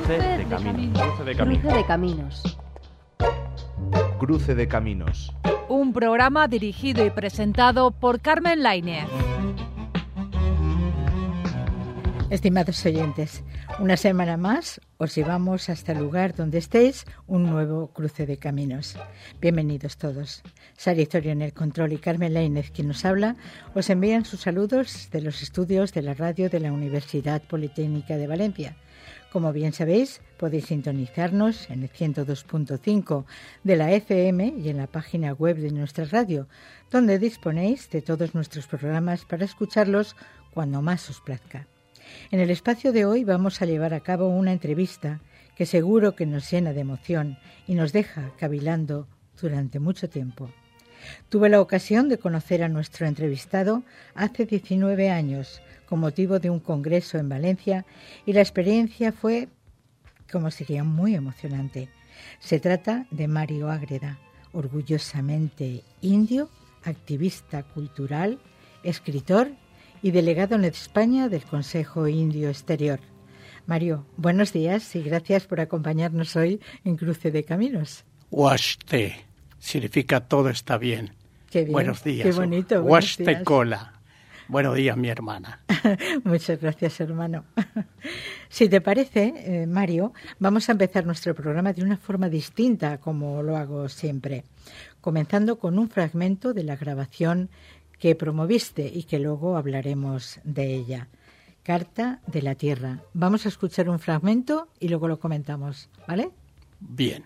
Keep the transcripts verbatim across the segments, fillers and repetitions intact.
Cruce de caminos. Cruce de caminos. Cruce de caminos. Cruce de caminos. Un programa dirigido y presentado por Carmen Lainez. Estimados oyentes, una semana más os llevamos hasta el lugar donde estéis, un nuevo cruce de caminos. Bienvenidos todos. Sara Itorio en el control y Carmen Lainez, quien nos habla, os envían sus saludos de los estudios de la radio de la Universidad Politécnica de Valencia. Como bien sabéis, podéis sintonizarnos en el ciento dos punto cinco de la F M y en la página web de nuestra radio, donde disponéis de todos nuestros programas para escucharlos cuando más os plazca. En el espacio de hoy vamos a llevar a cabo una entrevista que seguro que nos llena de emoción y nos deja cavilando durante mucho tiempo. Tuve la ocasión de conocer a nuestro entrevistado hace diecinueve años con motivo de un congreso en Valencia y la experiencia fue, como sería, muy emocionante. Se trata de Mario Ágreda, orgullosamente indio, activista cultural, escritor y delegado en España del Consejo Indio Exterior. Mario, buenos días y gracias por acompañarnos hoy en Cruce de Caminos. Huaste significa todo está bien. Qué bien, buenos días. Qué bonito. Huaste cola. Buenos días, mi hermana. Muchas gracias, hermano. Si te parece, eh, Mario, vamos a empezar nuestro programa de una forma distinta, como lo hago siempre, comenzando con un fragmento de la grabación que promoviste y que luego hablaremos de ella. Carta de la Tierra. Vamos a escuchar un fragmento y luego lo comentamos, ¿vale? Bien.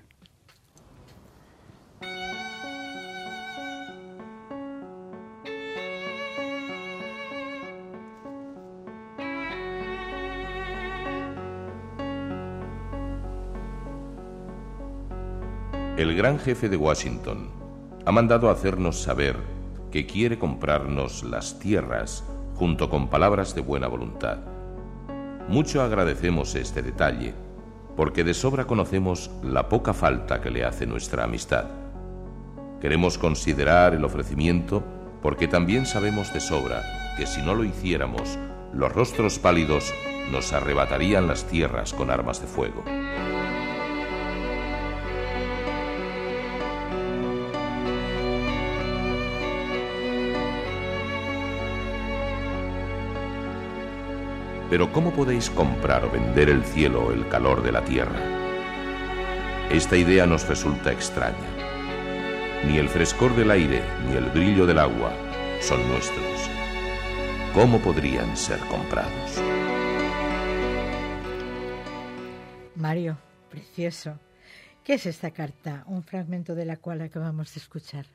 El gran jefe de Washington ha mandado hacernos saber que quiere comprarnos las tierras junto con palabras de buena voluntad. Mucho agradecemos este detalle, porque de sobra conocemos la poca falta que le hace nuestra amistad. Queremos considerar el ofrecimiento porque también sabemos de sobra que si no lo hiciéramos, los rostros pálidos nos arrebatarían las tierras con armas de fuego. Pero ¿cómo podéis comprar o vender el cielo o el calor de la tierra? Esta idea nos resulta extraña. Ni el frescor del aire ni el brillo del agua son nuestros. ¿Cómo podrían ser comprados? Mario, precioso. ¿Qué es esta carta? Un fragmento de la cual acabamos de escuchar.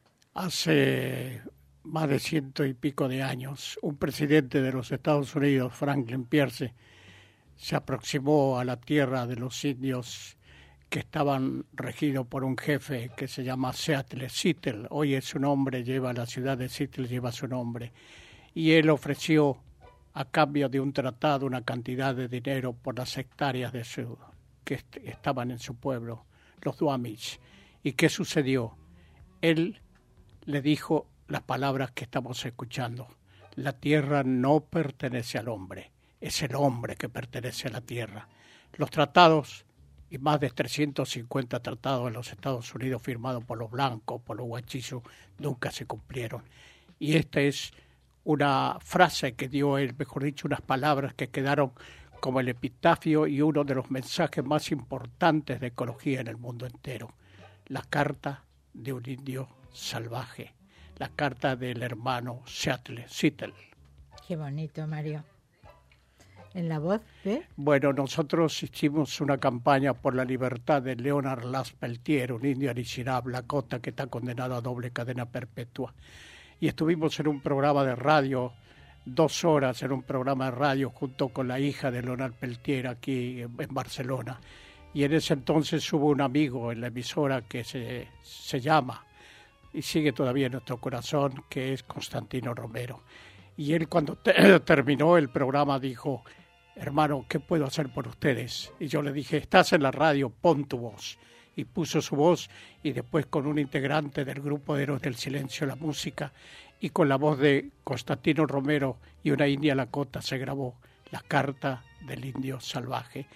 Hace más de ciento y pico de años, un presidente de los Estados Unidos, Franklin Pierce, se aproximó a la tierra de los indios que estaban regidos por un jefe que se llama Seattle, Seattle. Hoy es su nombre, lleva la ciudad de Seattle, lleva su nombre. Y él ofreció, a cambio de un tratado, una cantidad de dinero por las hectáreas de su, que est- estaban en su pueblo, los Duwamish. ¿Y qué sucedió? Él le dijo las palabras que estamos escuchando. La tierra no pertenece al hombre, es el hombre que pertenece a la tierra. Los tratados, y más de trescientos cincuenta tratados en los Estados Unidos firmados por los blancos, por los huachizos, nunca se cumplieron. Y esta es una frase que dio él, mejor dicho, unas palabras que quedaron como el epitafio y uno de los mensajes más importantes de ecología en el mundo entero. La carta de un indio salvaje. La carta del hermano Seattle, Seattle. Qué bonito, Mario. ¿En la voz de? Bueno, nosotros hicimos una campaña por la libertad de Leonard Las Peltier, un indio Anishinaabe Lakota que está condenado a doble cadena perpetua. Y estuvimos en un programa de radio, dos horas en un programa de radio junto con la hija de Leonard Peltier aquí en, en Barcelona. Y en ese entonces hubo un amigo en la emisora que se, se llama y sigue todavía en nuestro corazón, que es Constantino Romero. Y él cuando te, terminó el programa dijo: hermano, ¿qué puedo hacer por ustedes? Y yo le dije: estás en la radio, pon tu voz. Y puso su voz, y después con un integrante del grupo de Héroes del Silencio, la música, y con la voz de Constantino Romero y una india Lakota se grabó la carta del indio salvaje,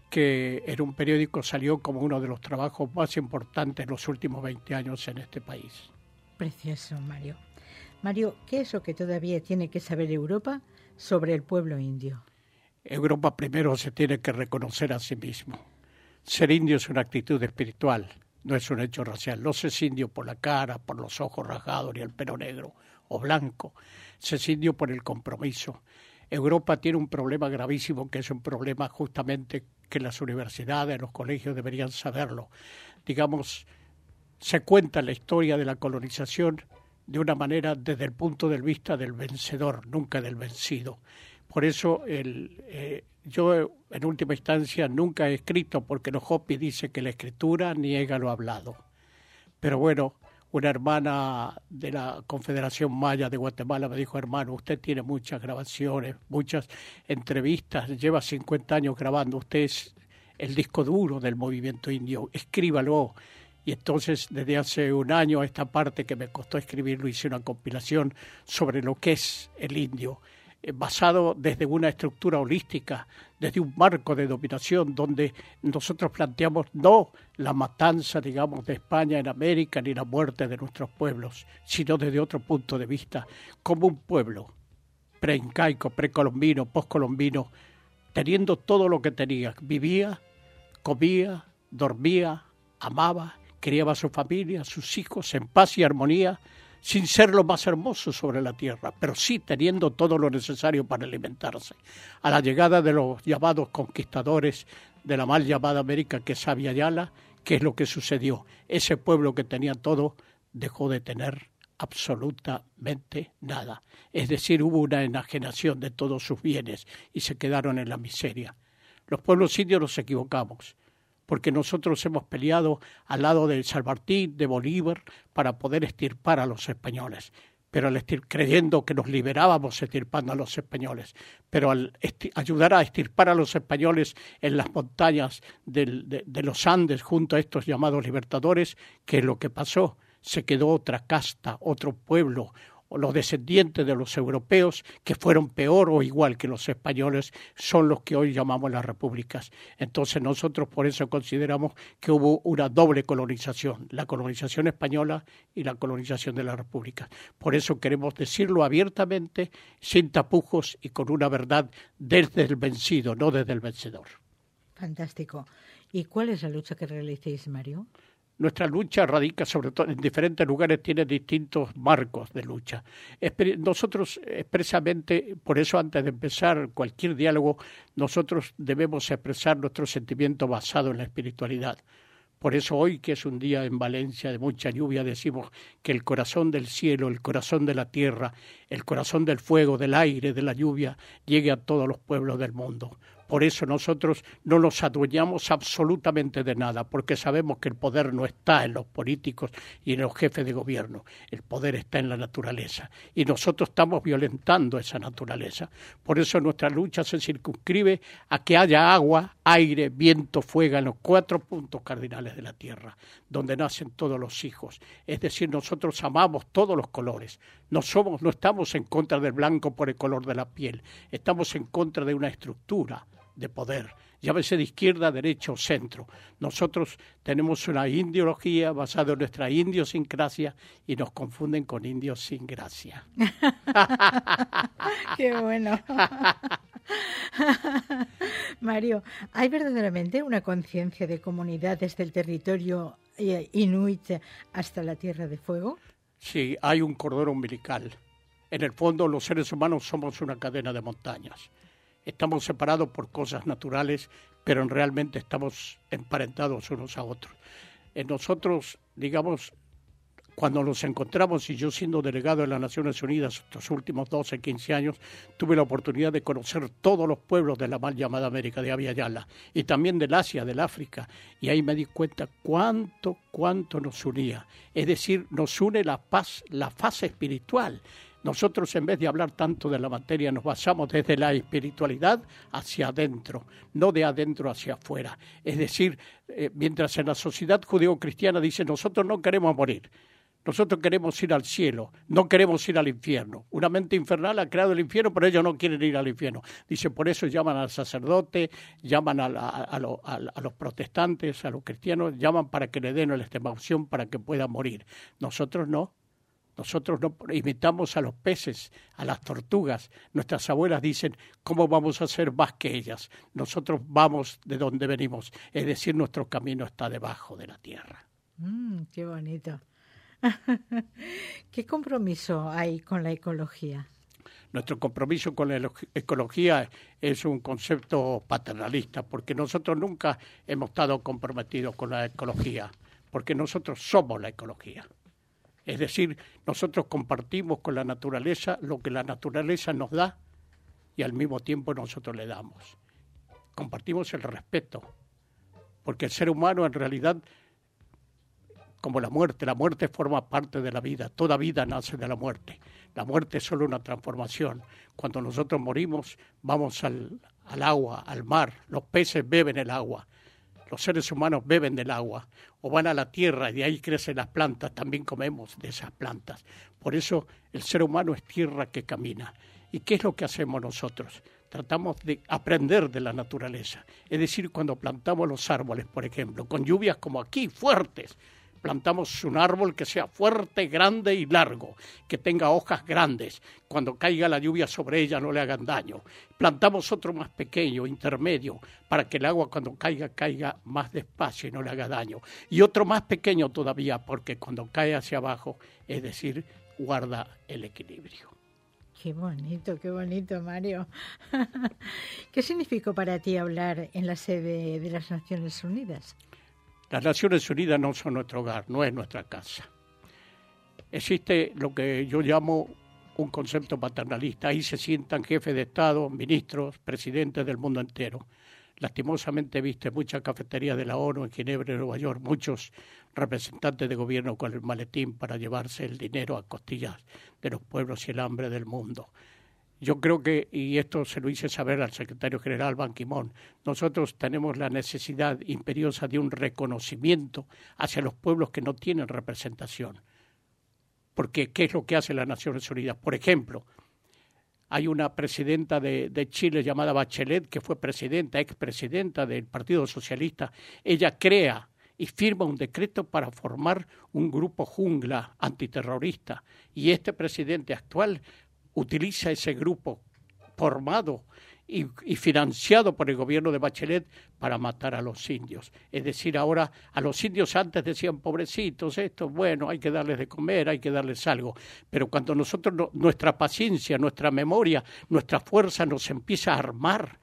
que en un periódico salió como uno de los trabajos más importantes en los últimos veinte años en este país. Precioso, Mario. Mario, ¿qué es lo que todavía tiene que saber Europa sobre el pueblo indio? Europa primero se tiene que reconocer a sí mismo. Ser indio es una actitud espiritual, no es un hecho racial. No se es indio por la cara, por los ojos rasgados, ni el pelo negro o blanco. Se es indio por el compromiso. Europa tiene un problema gravísimo, que es un problema justamente que las universidades, los colegios deberían saberlo. Digamos, se cuenta la historia de la colonización de una manera desde el punto de vista del vencedor, nunca del vencido. Por eso el, eh, yo en última instancia nunca he escrito, porque los Hopi dice que la escritura niega lo hablado. Pero bueno, una hermana de la Confederación Maya de Guatemala me dijo: hermano, usted tiene muchas grabaciones, muchas entrevistas, lleva cincuenta años grabando, usted es el disco duro del movimiento indio, escríbalo. Y entonces desde hace un año a esta parte, que me costó escribirlo, hice una compilación sobre lo que es el indio, basado desde una estructura holística, desde un marco de dominación donde nosotros planteamos no la matanza, digamos, de España en América, ni la muerte de nuestros pueblos, sino desde otro punto de vista, como un pueblo preincaico, precolombino, poscolombino, teniendo todo lo que tenía, vivía, comía, dormía, amaba, criaba a su familia, a sus hijos en paz y armonía, sin ser lo más hermoso sobre la tierra, pero sí teniendo todo lo necesario para alimentarse. A la llegada de los llamados conquistadores de la mal llamada América, que es Abya Yala, ¿qué es lo que sucedió? Ese pueblo que tenía todo dejó de tener absolutamente nada. Es decir, hubo una enajenación de todos sus bienes y se quedaron en la miseria. Los pueblos indios nos equivocamos, porque nosotros hemos peleado al lado de San Martín, de Bolívar, para poder extirpar a los españoles, pero al estir, creyendo que nos liberábamos extirpando a los españoles, pero al esti, ayudar a extirpar a los españoles en las montañas del, de, de los Andes, junto a estos llamados libertadores, ¿qué es lo que pasó? Se quedó otra casta, otro pueblo, o los descendientes de los europeos, que fueron peor o igual que los españoles, son los que hoy llamamos las repúblicas. Entonces nosotros por eso consideramos que hubo una doble colonización, la colonización española y la colonización de las repúblicas. Por eso queremos decirlo abiertamente, sin tapujos y con una verdad desde el vencido, no desde el vencedor. Fantástico. ¿Y cuál es la lucha que realicéis, Mario? Nuestra lucha radica sobre todo en diferentes lugares, tiene distintos marcos de lucha. Nosotros expresamente, por eso antes de empezar cualquier diálogo, nosotros debemos expresar nuestro sentimiento basado en la espiritualidad. Por eso hoy, que es un día en Valencia de mucha lluvia, decimos que el corazón del cielo, el corazón de la tierra, el corazón del fuego, del aire, de la lluvia, llegue a todos los pueblos del mundo. Por eso nosotros no nos adueñamos absolutamente de nada, porque sabemos que el poder no está en los políticos y en los jefes de gobierno. El poder está en la naturaleza y nosotros estamos violentando esa naturaleza. Por eso nuestra lucha se circunscribe a que haya agua, aire, viento, fuego en los cuatro puntos cardinales de la tierra, donde nacen todos los hijos. Es decir, nosotros amamos todos los colores. No somos, no estamos en contra del blanco por el color de la piel. Estamos en contra de una estructura de poder, llámese de izquierda, derecha o centro. Nosotros tenemos una ideología basada en nuestra idiosincrasia y nos confunden con indios sin gracia. ¡Qué bueno! Mario, ¿hay verdaderamente una conciencia de comunidad desde el territorio inuit hasta la Tierra de Fuego? Sí, hay un cordón umbilical. En el fondo, los seres humanos somos una cadena de montañas. Estamos separados por cosas naturales, pero realmente estamos emparentados unos a otros. En nosotros, digamos, cuando nos encontramos, y yo siendo delegado de las Naciones Unidas estos últimos doce, quince años, tuve la oportunidad de conocer todos los pueblos de la mal llamada América de Abya Yala, y también del Asia, del África, y ahí me di cuenta cuánto, cuánto nos unía. Es decir, nos une la paz, la fase espiritual. Nosotros, en vez de hablar tanto de la materia, nos basamos desde la espiritualidad hacia adentro, no de adentro hacia afuera. Es decir, eh, mientras en la sociedad judeo-cristiana dice, nosotros no queremos morir, Nosotros queremos ir al cielo, no queremos ir al infierno. Una mente infernal ha creado el infierno, pero ellos no quieren ir al infierno. Dice, por eso llaman al sacerdote, llaman a, la, a, lo, a, a los protestantes, a los cristianos, llaman para que le den la extremaunción para que pueda morir. Nosotros no. Nosotros no imitamos a los peces, a las tortugas. Nuestras abuelas dicen, ¿cómo vamos a ser más que ellas? Nosotros vamos de donde venimos. Es decir, nuestro camino está debajo de la tierra. Mm, qué bonito. ¿Qué compromiso hay con la ecología? Nuestro compromiso con la ecología es un concepto paternalista, porque nosotros nunca hemos estado comprometidos con la ecología, porque nosotros somos la ecología. Es decir, nosotros compartimos con la naturaleza lo que la naturaleza nos da y al mismo tiempo nosotros le damos. Compartimos el respeto, porque el ser humano en realidad, como la muerte, la muerte forma parte de la vida, toda vida nace de la muerte. La muerte es solo una transformación. Cuando nosotros morimos, vamos al, al agua, al mar, los peces beben el agua. Los seres humanos beben del agua o van a la tierra y de ahí crecen las plantas, también comemos de esas plantas. Por eso el ser humano es tierra que camina. ¿Y qué es lo que hacemos nosotros? Tratamos de aprender de la naturaleza. Es decir, cuando plantamos los árboles, por ejemplo, con lluvias como aquí, fuertes, plantamos un árbol que sea fuerte, grande y largo, que tenga hojas grandes. Cuando caiga la lluvia sobre ella no le hagan daño. Plantamos otro más pequeño, intermedio, para que el agua cuando caiga, caiga más despacio y no le haga daño. Y otro más pequeño todavía, porque cuando cae hacia abajo, es decir, guarda el equilibrio. Qué bonito, qué bonito, Mario. ¿Qué significó para ti hablar en la sede de las Naciones Unidas? Las Naciones Unidas no son nuestro hogar, no es nuestra casa. Existe lo que yo llamo un concepto paternalista. Ahí se sientan jefes de Estado, ministros, presidentes del mundo entero. Lastimosamente viste muchas cafeterías de la ONU en Ginebra y Nueva York, muchos representantes de gobierno con el maletín para llevarse el dinero a costillas de los pueblos y el hambre del mundo. Yo creo que, y esto se lo hice saber al secretario general Ban Ki-moon, nosotros tenemos la necesidad imperiosa de un reconocimiento hacia los pueblos que no tienen representación. Porque, ¿qué es lo que hace las Naciones Unidas? Por ejemplo, hay una presidenta de, de Chile llamada Bachelet, que fue presidenta, expresidenta del Partido Socialista. Ella crea y firma un decreto para formar un grupo jungla antiterrorista. Y este presidente actual utiliza ese grupo formado y, y financiado por el gobierno de Bachelet para matar a los indios. Es decir, ahora a los indios antes decían, pobrecitos, esto, bueno, hay que darles de comer, hay que darles algo. Pero cuando nosotros, no, nuestra paciencia, nuestra memoria, nuestra fuerza nos empieza a armar,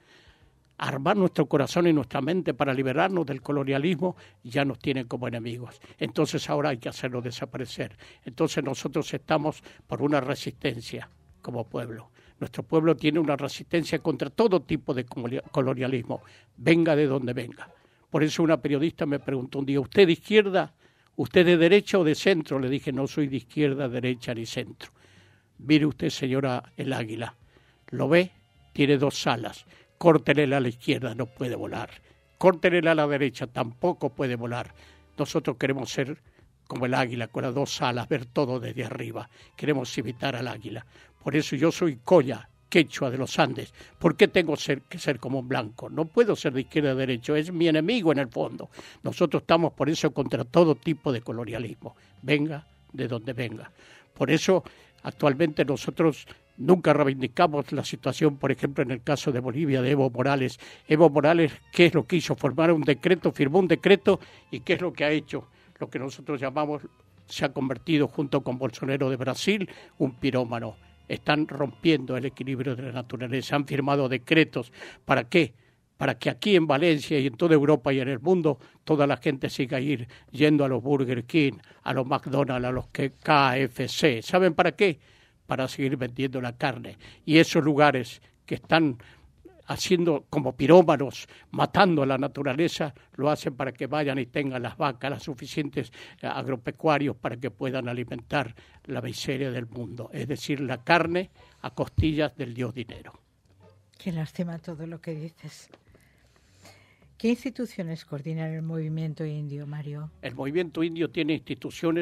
a armar nuestro corazón y nuestra mente para liberarnos del colonialismo, ya nos tienen como enemigos. Entonces ahora hay que hacerlo desaparecer. Entonces nosotros estamos por una resistencia como pueblo. Nuestro pueblo tiene una resistencia contra todo tipo de colonialismo, venga de donde venga. Por eso una periodista me preguntó un día, ¿usted de izquierda, usted de derecha o de centro? Le dije, no soy de izquierda, derecha ni centro. Mire usted, señora, el águila, ¿lo ve? Tiene dos alas, córtele a la izquierda, no puede volar. Córtele a la derecha, tampoco puede volar. Nosotros queremos ser como el águila, con las dos alas, ver todo desde arriba. Queremos imitar al águila. Por eso yo soy Colla, quechua de los Andes. ¿Por qué tengo ser, que ser como un blanco? No puedo ser de izquierda a derecha, es mi enemigo en el fondo. Nosotros estamos por eso contra todo tipo de colonialismo, venga de donde venga. Por eso actualmente nosotros nunca reivindicamos la situación, por ejemplo, en el caso de Bolivia, de Evo Morales. Evo Morales, ¿qué es lo que hizo? Formar un decreto, firmó un decreto, ¿y qué es lo que ha hecho? Lo que nosotros llamamos, se ha convertido junto con Bolsonaro de Brasil, un pirómano. Están rompiendo el equilibrio de la naturaleza, han firmado decretos. ¿Para qué? Para que aquí en Valencia y en toda Europa y en el mundo toda la gente siga ir yendo a los Burger King, a los McDonald's, a los K F C. ¿Saben para qué? Para seguir vendiendo la carne. Y esos lugares que están haciendo como pirómanos, matando a la naturaleza, lo hacen para que vayan y tengan las vacas, las suficientes agropecuarios para que puedan alimentar la miseria del mundo, es decir, la carne a costillas del dios dinero. Qué lástima todo lo que dices. ¿Qué instituciones coordinan el movimiento indio, Mario? El movimiento indio tiene instituciones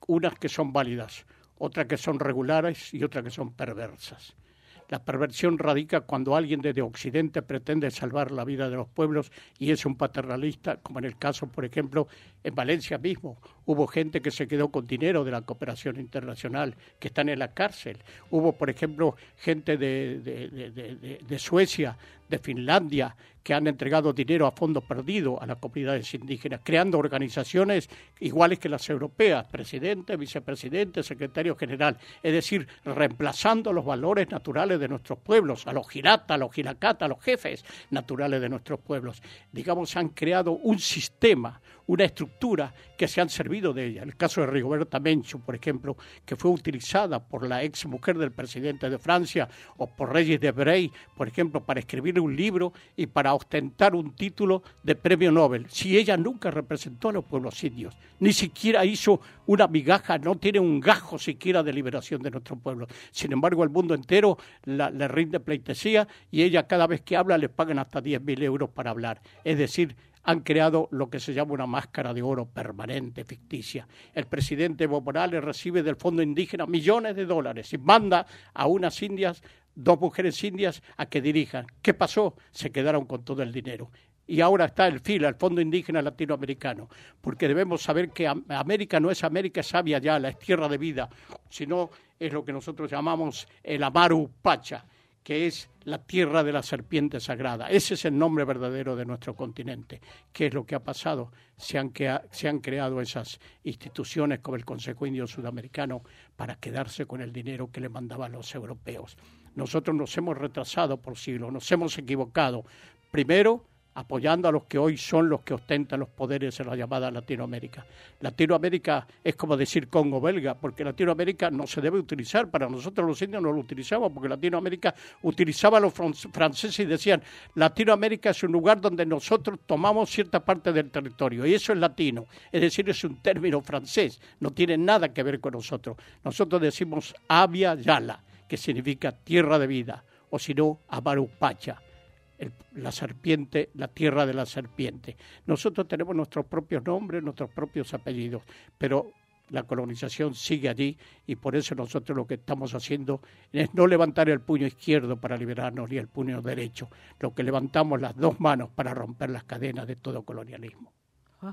unas que son válidas, otras que son regulares y otras que son perversas. La perversión radica cuando alguien desde Occidente pretende salvar la vida de los pueblos y es un paternalista, como en el caso, por ejemplo, en Valencia mismo. Hubo gente que se quedó con dinero de la cooperación internacional, que están en la cárcel. Hubo, por ejemplo, gente de, de, de, de, de Suecia, de Finlandia, que han entregado dinero a fondo perdido a las comunidades indígenas, creando organizaciones iguales que las europeas, presidente, vicepresidente, secretario general, es decir, reemplazando los valores naturales de nuestros pueblos, a los girata, a los giracata, a los jefes naturales de nuestros pueblos. Digamos, han creado un sistema, una estructura que se han servido de ella. El caso de Rigoberta Menchú, por ejemplo, que fue utilizada por la ex mujer del presidente de Francia o por Regis Debray, por ejemplo, para escribir un libro y para ostentar un título de premio Nobel, si ella nunca representó a los pueblos indios, ni siquiera hizo una migaja, no tiene un gajo siquiera de liberación de nuestro pueblo. Sin embargo, el mundo entero la, le rinde pleitesía y ella cada vez que habla le pagan hasta diez mil euros para hablar. Es decir, han creado lo que se llama una máscara de oro permanente, ficticia. El presidente Evo Morales recibe del Fondo Indígena millones de dólares y manda a unas indias, dos mujeres indias, a que dirijan. ¿Qué pasó? Se quedaron con todo el dinero. Y ahora está el FILA, el Fondo Indígena Latinoamericano, porque debemos saber que América no es América sabia ya, la es tierra de vida, sino es lo que nosotros llamamos el Amaru Pacha, que es la tierra de la serpiente sagrada. Ese es el nombre verdadero de nuestro continente. ¿Qué es lo que ha pasado? Se han, crea- se han creado esas instituciones como el Consejo Indio Sudamericano para quedarse con el dinero que le mandaban los europeos. Nosotros nos hemos retrasado por siglos, nos hemos equivocado. Primero, apoyando a los que hoy son los que ostentan los poderes en la llamada Latinoamérica. Latinoamérica es como decir Congo belga, porque Latinoamérica no se debe utilizar, para nosotros los indios no lo utilizamos, porque Latinoamérica utilizaba a los franceses y decían, Latinoamérica es un lugar donde nosotros tomamos cierta parte del territorio, y eso es latino, es decir, es un término francés, no tiene nada que ver con nosotros. Nosotros decimos Abya Yala, que significa tierra de vida, o si no, Amaru Pacha. El, la serpiente, la tierra de la serpiente. Nosotros tenemos nuestros propios nombres, nuestros propios apellidos, pero la colonización sigue allí y por eso nosotros lo que estamos haciendo es no levantar el puño izquierdo para liberarnos ni el puño derecho, lo que levantamos las dos manos para romper las cadenas de todo colonialismo. Oh,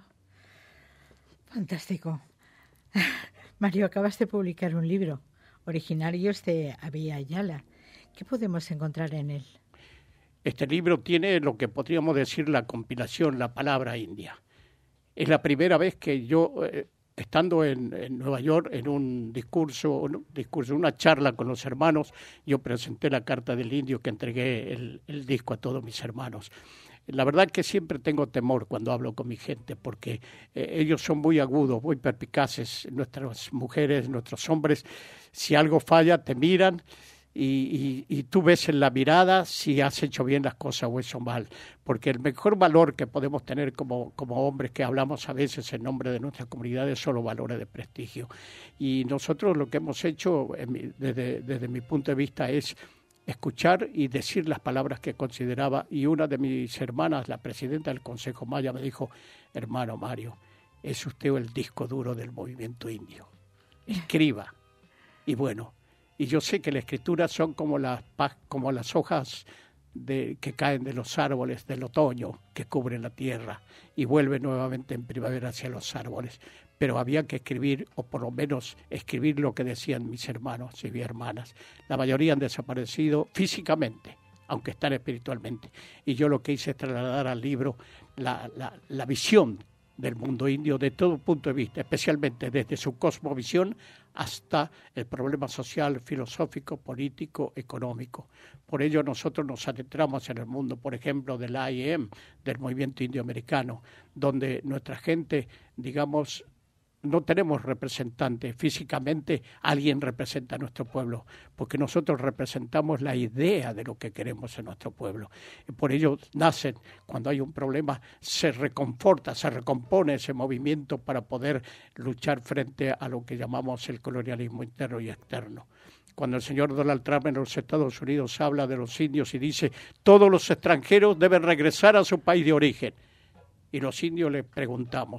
fantástico. Mario, acabas de publicar un libro, Originarios de Abya Yala. ¿Qué podemos encontrar en él? Este libro tiene lo que podríamos decir la compilación, la palabra india. Es la primera vez que yo, eh, estando en, en Nueva York, en un discurso, un discurso, una charla con los hermanos, yo presenté la Carta del Indio que entregué el, el disco a todos mis hermanos. La verdad que siempre tengo temor cuando hablo con mi gente, porque eh, ellos son muy agudos, muy perspicaces. Nuestras mujeres, nuestros hombres, si algo falla, te miran. Y, y, y tú ves en la mirada si has hecho bien las cosas o hecho mal, porque el mejor valor que podemos tener como, como hombres que hablamos a veces en nombre de nuestras comunidades son los valores de prestigio. Y nosotros lo que hemos hecho en mi, desde, desde mi punto de vista es escuchar y decir las palabras que consideraba, y una de mis hermanas, la presidenta del Consejo Maya, me dijo, hermano Mario, es usted el disco duro del movimiento indio, escriba. Y bueno, y yo sé que la escritura son como las, como las hojas de, que caen de los árboles del otoño, que cubren la tierra y vuelven nuevamente en primavera hacia los árboles. Pero había que escribir, o por lo menos escribir lo que decían mis hermanos y mis hermanas. La mayoría han desaparecido físicamente, aunque están espiritualmente. Y yo lo que hice es trasladar al libro la, la, la visión del mundo indio de todo punto de vista, especialmente desde su cosmovisión hasta el problema social, filosófico, político, económico. Por ello nosotros nos adentramos en el mundo, por ejemplo, del I A M, del movimiento indioamericano, donde nuestra gente, digamos, no tenemos representantes. Físicamente alguien representa a nuestro pueblo, porque nosotros representamos la idea de lo que queremos en nuestro pueblo. Y por ello nacen, cuando hay un problema, se reconforta, se recompone ese movimiento para poder luchar frente a lo que llamamos el colonialismo interno y externo. Cuando el señor Donald Trump en los Estados Unidos habla de los indios y dice todos los extranjeros deben regresar a su país de origen, y los indios le preguntamos,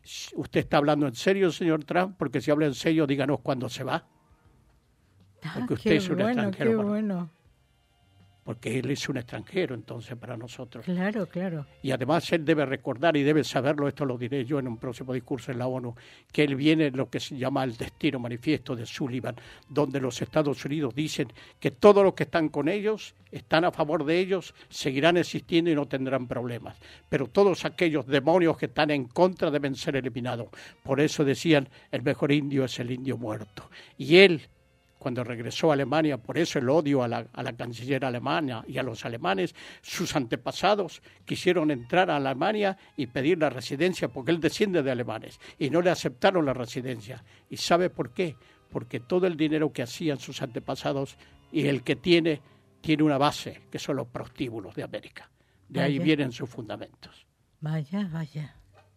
¿Usted está hablando en serio, señor Trump? Porque si habla en serio, díganos cuándo se va. Porque ah, usted qué es un bueno, extranjero. Qué para... bueno. Porque él es un extranjero, entonces, para nosotros. Claro, claro. Y además él debe recordar y debe saberlo, esto lo diré yo en un próximo discurso en la ONU, que él viene en lo que se llama el Destino Manifiesto de Sullivan, donde los Estados Unidos dicen que todos los que están con ellos, están a favor de ellos, seguirán existiendo y no tendrán problemas. Pero todos aquellos demonios que están en contra deben ser eliminados. Por eso decían, el mejor indio es el indio muerto. Y él, cuando regresó a Alemania, por eso el odio a la, a la canciller alemana y a los alemanes, sus antepasados quisieron entrar a Alemania y pedir la residencia porque él desciende de alemanes y no le aceptaron la residencia. ¿Y sabe por qué? Porque todo el dinero que hacían sus antepasados y el que tiene, tiene una base, que son los prostíbulos de América. De Vaya. ahí vienen sus fundamentos. Vaya, vaya.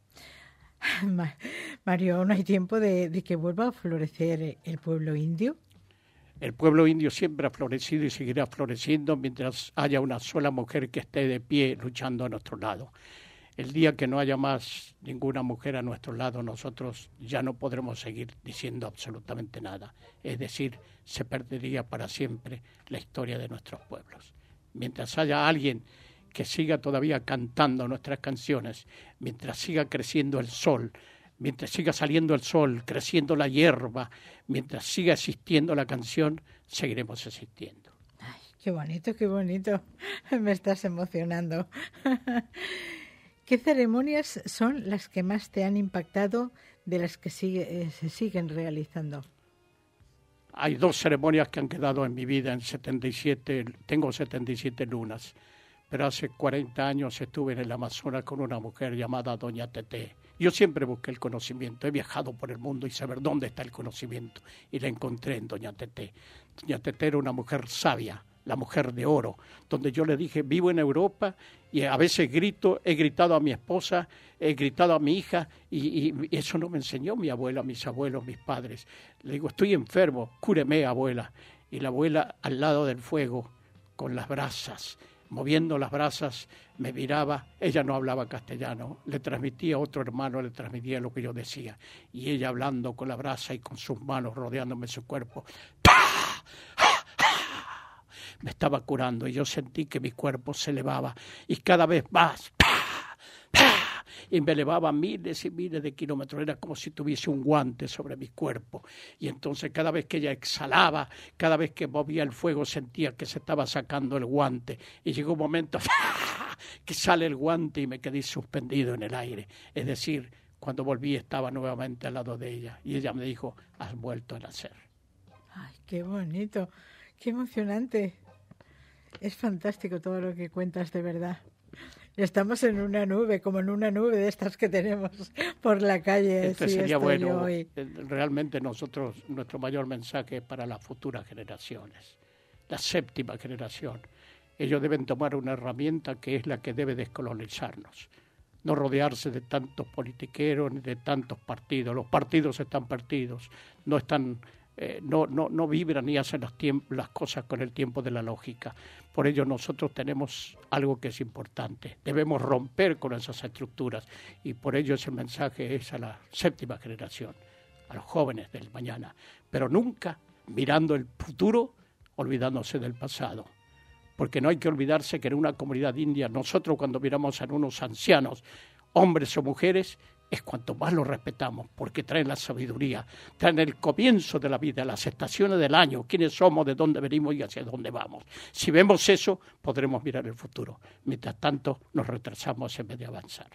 Mario, ¿no hay tiempo de, de que vuelva a florecer el pueblo indio? El pueblo indio siempre ha florecido y seguirá floreciendo mientras haya una sola mujer que esté de pie luchando a nuestro lado. El día que no haya más ninguna mujer a nuestro lado, nosotros ya no podremos seguir diciendo absolutamente nada. Es decir, se perdería para siempre la historia de nuestros pueblos. Mientras haya alguien que siga todavía cantando nuestras canciones, mientras siga creciendo el sol, mientras siga saliendo el sol, creciendo la hierba, mientras siga existiendo la canción, seguiremos existiendo. Ay, qué bonito, qué bonito. Me estás emocionando. ¿Qué ceremonias son las que más te han impactado de las que sigue, eh, se siguen realizando? Hay dos ceremonias que han quedado en mi vida en setenta y siete, tengo setenta y siete lunas, pero hace cuarenta años estuve en el Amazonas con una mujer llamada Doña Teté. Yo siempre busqué el conocimiento, he viajado por el mundo y saber dónde está el conocimiento, y la encontré en Doña Teté. Doña Teté era una mujer sabia, la mujer de oro, donde yo le dije, vivo en Europa y a veces grito, he gritado a mi esposa, he gritado a mi hija, y, y eso no me enseñó mi abuela, mis abuelos, mis padres. Le digo, estoy enfermo, cúreme, abuela. Y la abuela al lado del fuego, con las brasas, moviendo las brasas, me miraba. Ella no hablaba castellano, le transmitía a otro hermano, le transmitía lo que yo decía, y ella hablando con la brasa y con sus manos rodeándome su cuerpo, me estaba curando, y yo sentí que mi cuerpo se elevaba y cada vez más, y me elevaba miles y miles de kilómetros. Era como si tuviese un guante sobre mi cuerpo, y entonces cada vez que ella exhalaba, cada vez que movía el fuego, sentía que se estaba sacando el guante, y llegó un momento que sale el guante y me quedé suspendido en el aire. Es decir, cuando volví estaba nuevamente al lado de ella, y ella me dijo, has vuelto a nacer. Ay, qué bonito, qué emocionante. Es fantástico todo lo que cuentas, de verdad. Estamos en una nube, como en una nube de estas que tenemos por la calle. Este sí, sería estoy bueno. hoy. Realmente nosotros, nuestro mayor mensaje es para las futuras generaciones, la séptima generación. Ellos deben tomar una herramienta que es la que debe descolonizarnos. No rodearse de tantos politiqueros ni de tantos partidos. Los partidos están partidos, no están... Eh, no, no, no vibran ni hacen las, las cosas con el tiempo de la lógica. Por ello nosotros tenemos algo que es importante. Debemos romper con esas estructuras, y por ello ese mensaje es a la séptima generación, a los jóvenes del mañana, pero nunca mirando el futuro, olvidándose del pasado. Porque no hay que olvidarse que en una comunidad india, nosotros cuando miramos a unos ancianos, hombres o mujeres, es cuanto más los respetamos, porque traen la sabiduría, traen el comienzo de la vida, las estaciones del año, quiénes somos, de dónde venimos y hacia dónde vamos. Si vemos eso, podremos mirar el futuro. Mientras tanto, nos retrasamos en vez de avanzar.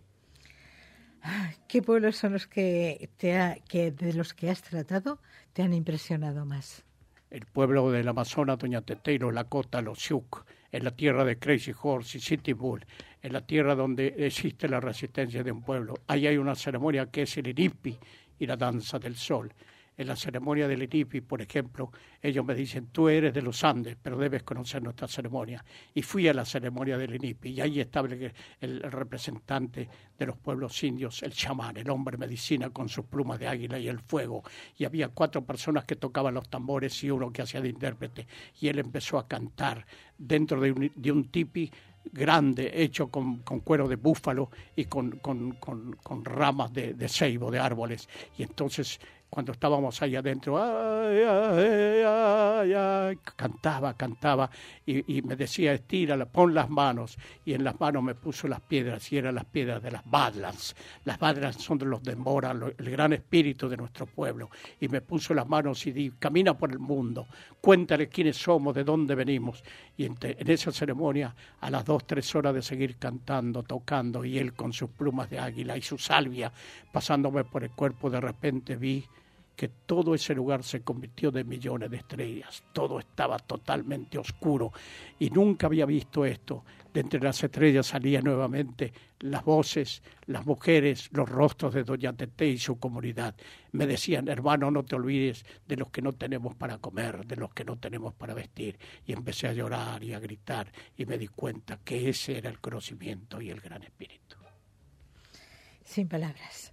¿Qué pueblos son los que, te ha, que de los que has tratado te han impresionado más? El pueblo del Amazonas, Doña Teté, los Lakota, los Sioux, en la tierra de Crazy Horse y Sitting Bull, en la tierra donde existe la resistencia de un pueblo. Ahí hay una ceremonia que es el Inipi y la danza del sol. En la ceremonia del Inipi, por ejemplo, ellos me dicen, tú eres de los Andes, pero debes conocer nuestra ceremonia. Y fui a la ceremonia del Inipi, y ahí estaba el, el representante de los pueblos indios, el chamán, el hombre medicina con sus plumas de águila y el fuego. Y había cuatro personas que tocaban los tambores y uno que hacía de intérprete. Y él empezó a cantar dentro de un, de un tipi, grande hecho con, con cuero de búfalo y con, con, con, con ramas de, de ceibo, de árboles. Y entonces, cuando estábamos ahí adentro, ay, ay, ay, ay, cantaba, cantaba, y, y me decía, estírala, pon las manos, y en las manos me puso las piedras, y eran las piedras de las Badlands. Las Badlands son de los de Mora, el gran espíritu de nuestro pueblo, y me puso las manos y di, camina por el mundo, cuéntale quiénes somos, de dónde venimos, y en, te, en esa ceremonia, a las dos, tres horas de seguir cantando, tocando, y él con sus plumas de águila y su salvia, pasándome por el cuerpo, de repente vi que todo ese lugar se convirtió de millones de estrellas, todo estaba totalmente oscuro y nunca había visto esto. De entre las estrellas salían nuevamente las voces, las mujeres, los rostros de Doña Teté y su comunidad. Me decían, hermano, no te olvides de los que no tenemos para comer, de los que no tenemos para vestir. Y empecé a llorar y a gritar y me di cuenta que ese era el conocimiento y el gran espíritu. Sin palabras.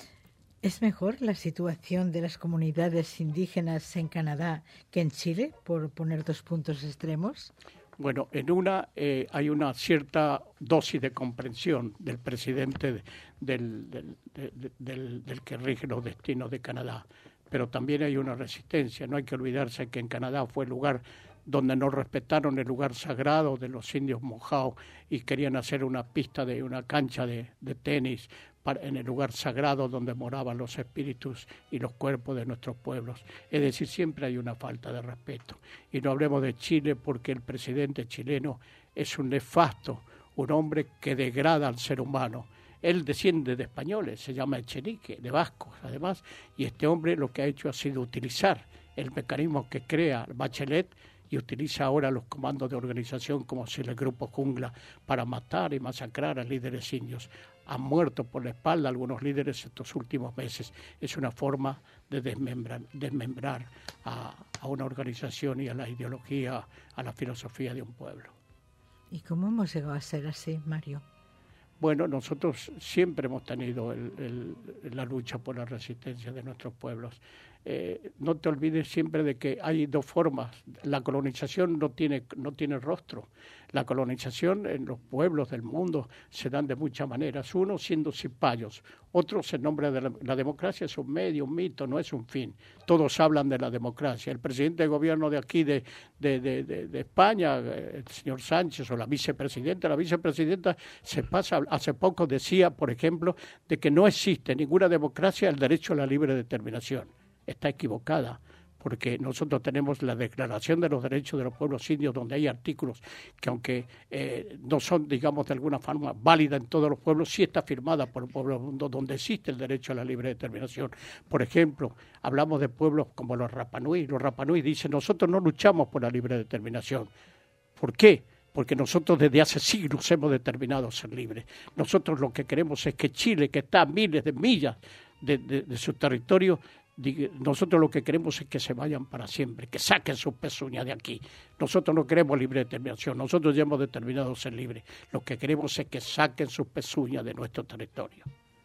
¿Es mejor la situación de las comunidades indígenas en Canadá que en Chile, por poner dos puntos extremos? Bueno, en una eh, hay una cierta dosis de comprensión del presidente de, del, del, del, del, del que rige los destinos de Canadá, pero también hay una resistencia. No hay que olvidarse que en Canadá fue el lugar donde no respetaron el lugar sagrado de los indios Mohawk y querían hacer una pista de una cancha de, de tenis para, en el lugar sagrado donde moraban los espíritus y los cuerpos de nuestros pueblos. Es decir, siempre hay una falta de respeto. Y no hablemos de Chile porque el presidente chileno es un nefasto, un hombre que degrada al ser humano. Él desciende de españoles, se llama Echenique, de vascos además, y este hombre lo que ha hecho ha sido utilizar el mecanismo que crea Bachelet y utiliza ahora los comandos de organización como si el grupo Jungla para matar y masacrar a líderes indios. Han muerto por la espalda algunos líderes estos últimos meses. Es una forma de desmembrar, desmembrar a, a una organización y a la ideología, a la filosofía de un pueblo. ¿Y cómo hemos llegado a ser así, Mario? Bueno, nosotros siempre hemos tenido el, el, la lucha por la resistencia de nuestros pueblos. Eh, no te olvides siempre de que hay dos formas. La colonización no tiene, no tiene rostro. La colonización en los pueblos del mundo se dan de muchas maneras. Uno siendo cipayos, otros en nombre de la, la democracia es un medio, un mito, no es un fin. Todos hablan de la democracia. El presidente de gobierno de aquí de, de, de, de, de España, el señor Sánchez, o la vicepresidenta, la vicepresidenta se pasa, hace poco decía, por ejemplo, de que no existe ninguna democracia el derecho a la libre determinación. Está equivocada, porque nosotros tenemos la Declaración de los Derechos de los Pueblos Indios, donde hay artículos que, aunque eh, no son, digamos, de alguna forma válida en todos los pueblos, sí está firmada por el pueblo del mundo, donde existe el derecho a la libre determinación. Por ejemplo, hablamos de pueblos como los Rapanui. Los Rapanui dicen, nosotros no luchamos por la libre determinación. ¿Por qué? Porque nosotros desde hace siglos hemos determinado ser libres. Nosotros lo que queremos es que Chile, que está a miles de millas de, de, de su territorio, nosotros lo que queremos es que se vayan para siempre, que saquen sus pezuñas de aquí. Nosotros no queremos libre determinación, nosotros ya hemos determinado ser libres. Lo que queremos es que saquen sus pezuñas de nuestro territorio.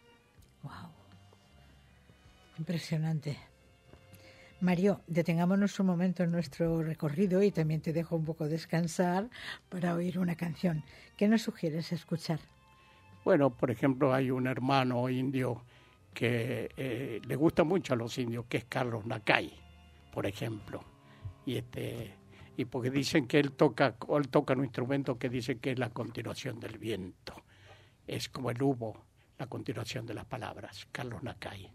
Wow. Impresionante. Mario, detengámonos un momento en nuestro recorrido y también te dejo un poco descansar para oír una canción. ¿Qué nos sugieres escuchar? Bueno, por ejemplo, hay un hermano indio que eh, le gusta mucho a los indios, que es Carlos Nakay, por ejemplo, y este y porque dicen que él toca él toca un instrumento que dicen que es la continuación del viento, es como el humo, la continuación de las palabras. Carlos Nakay.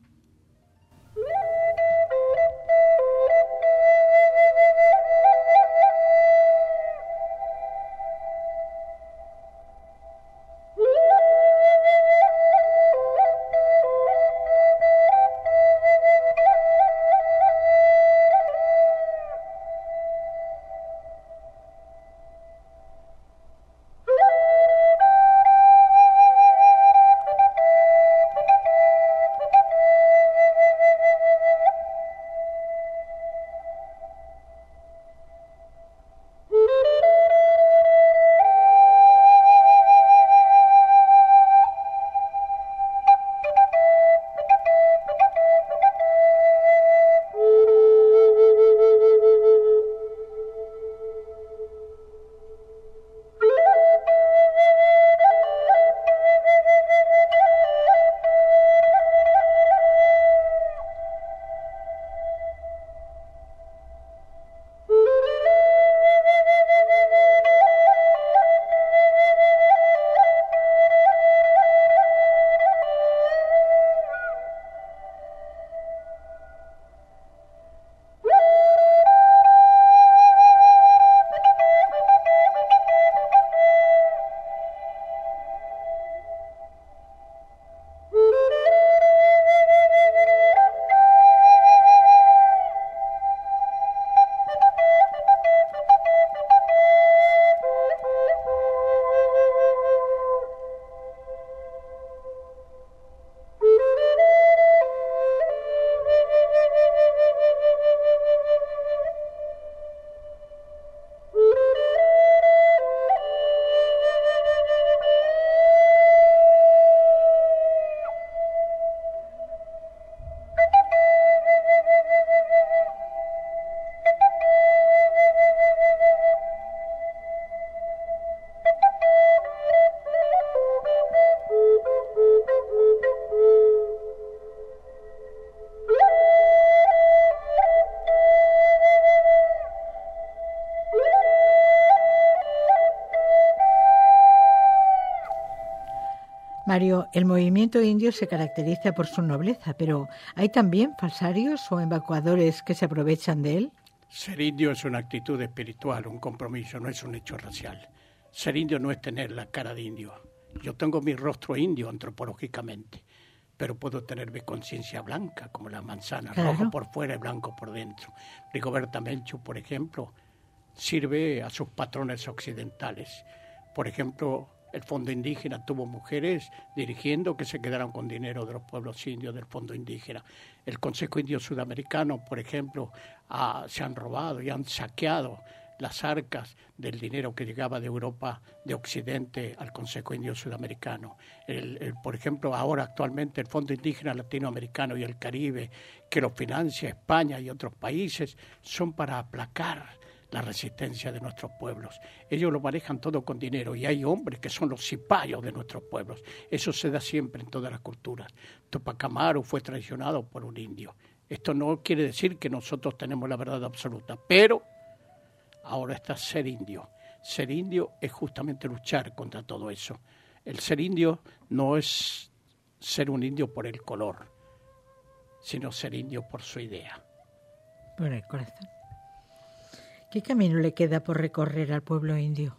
Mario, el movimiento indio se caracteriza por su nobleza, pero ¿hay también falsarios o evacuadores que se aprovechan de él? Ser indio es una actitud espiritual, un compromiso, no es un hecho racial. Ser indio no es tener la cara de indio. Yo tengo mi rostro indio antropológicamente, pero puedo tener mi conciencia blanca, como la manzana, claro. Rojo por fuera y blanco por dentro. Rigoberta Menchú, por ejemplo, sirve a sus patrones occidentales. Por ejemplo, el Fondo Indígena tuvo mujeres dirigiendo que se quedaron con dinero de los pueblos indios del Fondo Indígena. El Consejo Indio Sudamericano, por ejemplo, ah, se han robado y han saqueado las arcas del dinero que llegaba de Europa, de Occidente, al Consejo Indio Sudamericano. El, el, por ejemplo, ahora actualmente el Fondo Indígena Latinoamericano y el Caribe, que lo financia España y otros países, son para aplacar la resistencia de nuestros pueblos. Ellos lo manejan todo con dinero y hay hombres que son los cipayos de nuestros pueblos. Eso se da siempre en todas las culturas. Tupac Amaru fue traicionado por un indio. Esto no quiere decir que nosotros tenemos la verdad absoluta, pero ahora está ser indio. Ser indio es justamente luchar contra todo eso. El ser indio no es ser un indio por el color, sino ser indio por su idea. Por el corazón. ¿Qué camino le queda por recorrer al pueblo indio?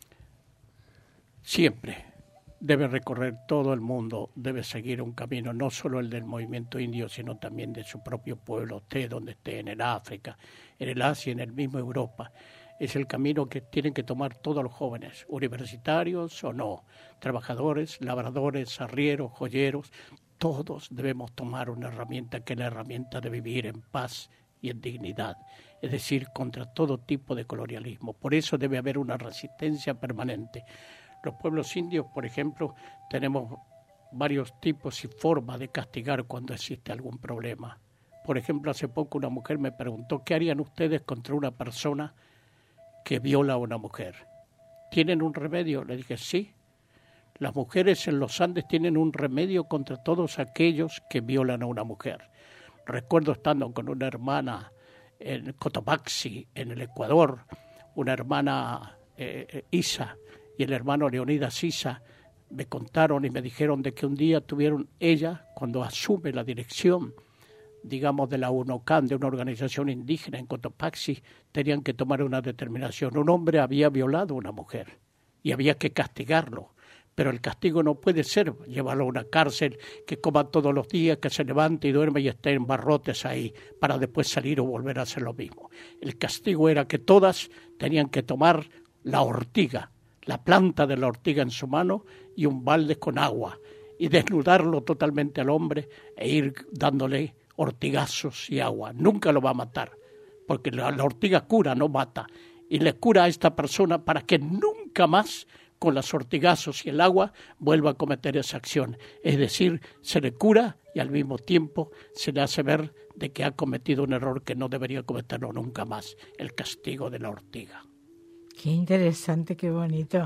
Siempre debe recorrer todo el mundo, debe seguir un camino, no solo el del movimiento indio, sino también de su propio pueblo, esté donde esté, en el África, en el Asia, en el mismo Europa. Es el camino que tienen que tomar todos los jóvenes, universitarios o no, trabajadores, labradores, arrieros, joyeros, todos debemos tomar una herramienta que es la herramienta de vivir en paz y en dignidad, es decir, contra todo tipo de colonialismo. Por eso debe haber una resistencia permanente. Los pueblos indios, por ejemplo, tenemos varios tipos y formas de castigar cuando existe algún problema. Por ejemplo, hace poco una mujer me preguntó, ¿qué harían ustedes contra una persona que viola a una mujer? ¿Tienen un remedio? Le dije, sí. Las mujeres en los Andes tienen un remedio contra todos aquellos que violan a una mujer. Recuerdo estando con una hermana en Cotopaxi, en el Ecuador, una hermana eh, Isa y el hermano Leonidas Isa, me contaron y me dijeron de que un día tuvieron ella, cuando asume la dirección, digamos, de la UNOCAN, de una organización indígena en Cotopaxi, tenían que tomar una determinación. Un hombre había violado a una mujer y había que castigarlo. Pero el castigo no puede ser llevarlo a una cárcel, que coma todos los días, que se levante y duerme y esté en barrotes ahí, para después salir o volver a hacer lo mismo. El castigo era que todas tenían que tomar la ortiga, la planta de la ortiga en su mano y un balde con agua, y desnudarlo totalmente al hombre e ir dándole ortigazos y agua. Nunca lo va a matar, porque la, la ortiga cura, no mata, y le cura a esta persona para que nunca más con los ortigazos y el agua vuelva a cometer esa acción. Es decir, se le cura y al mismo tiempo se le hace ver de que ha cometido un error que no debería cometerlo nunca más, el castigo de la ortiga. Qué interesante, qué bonito.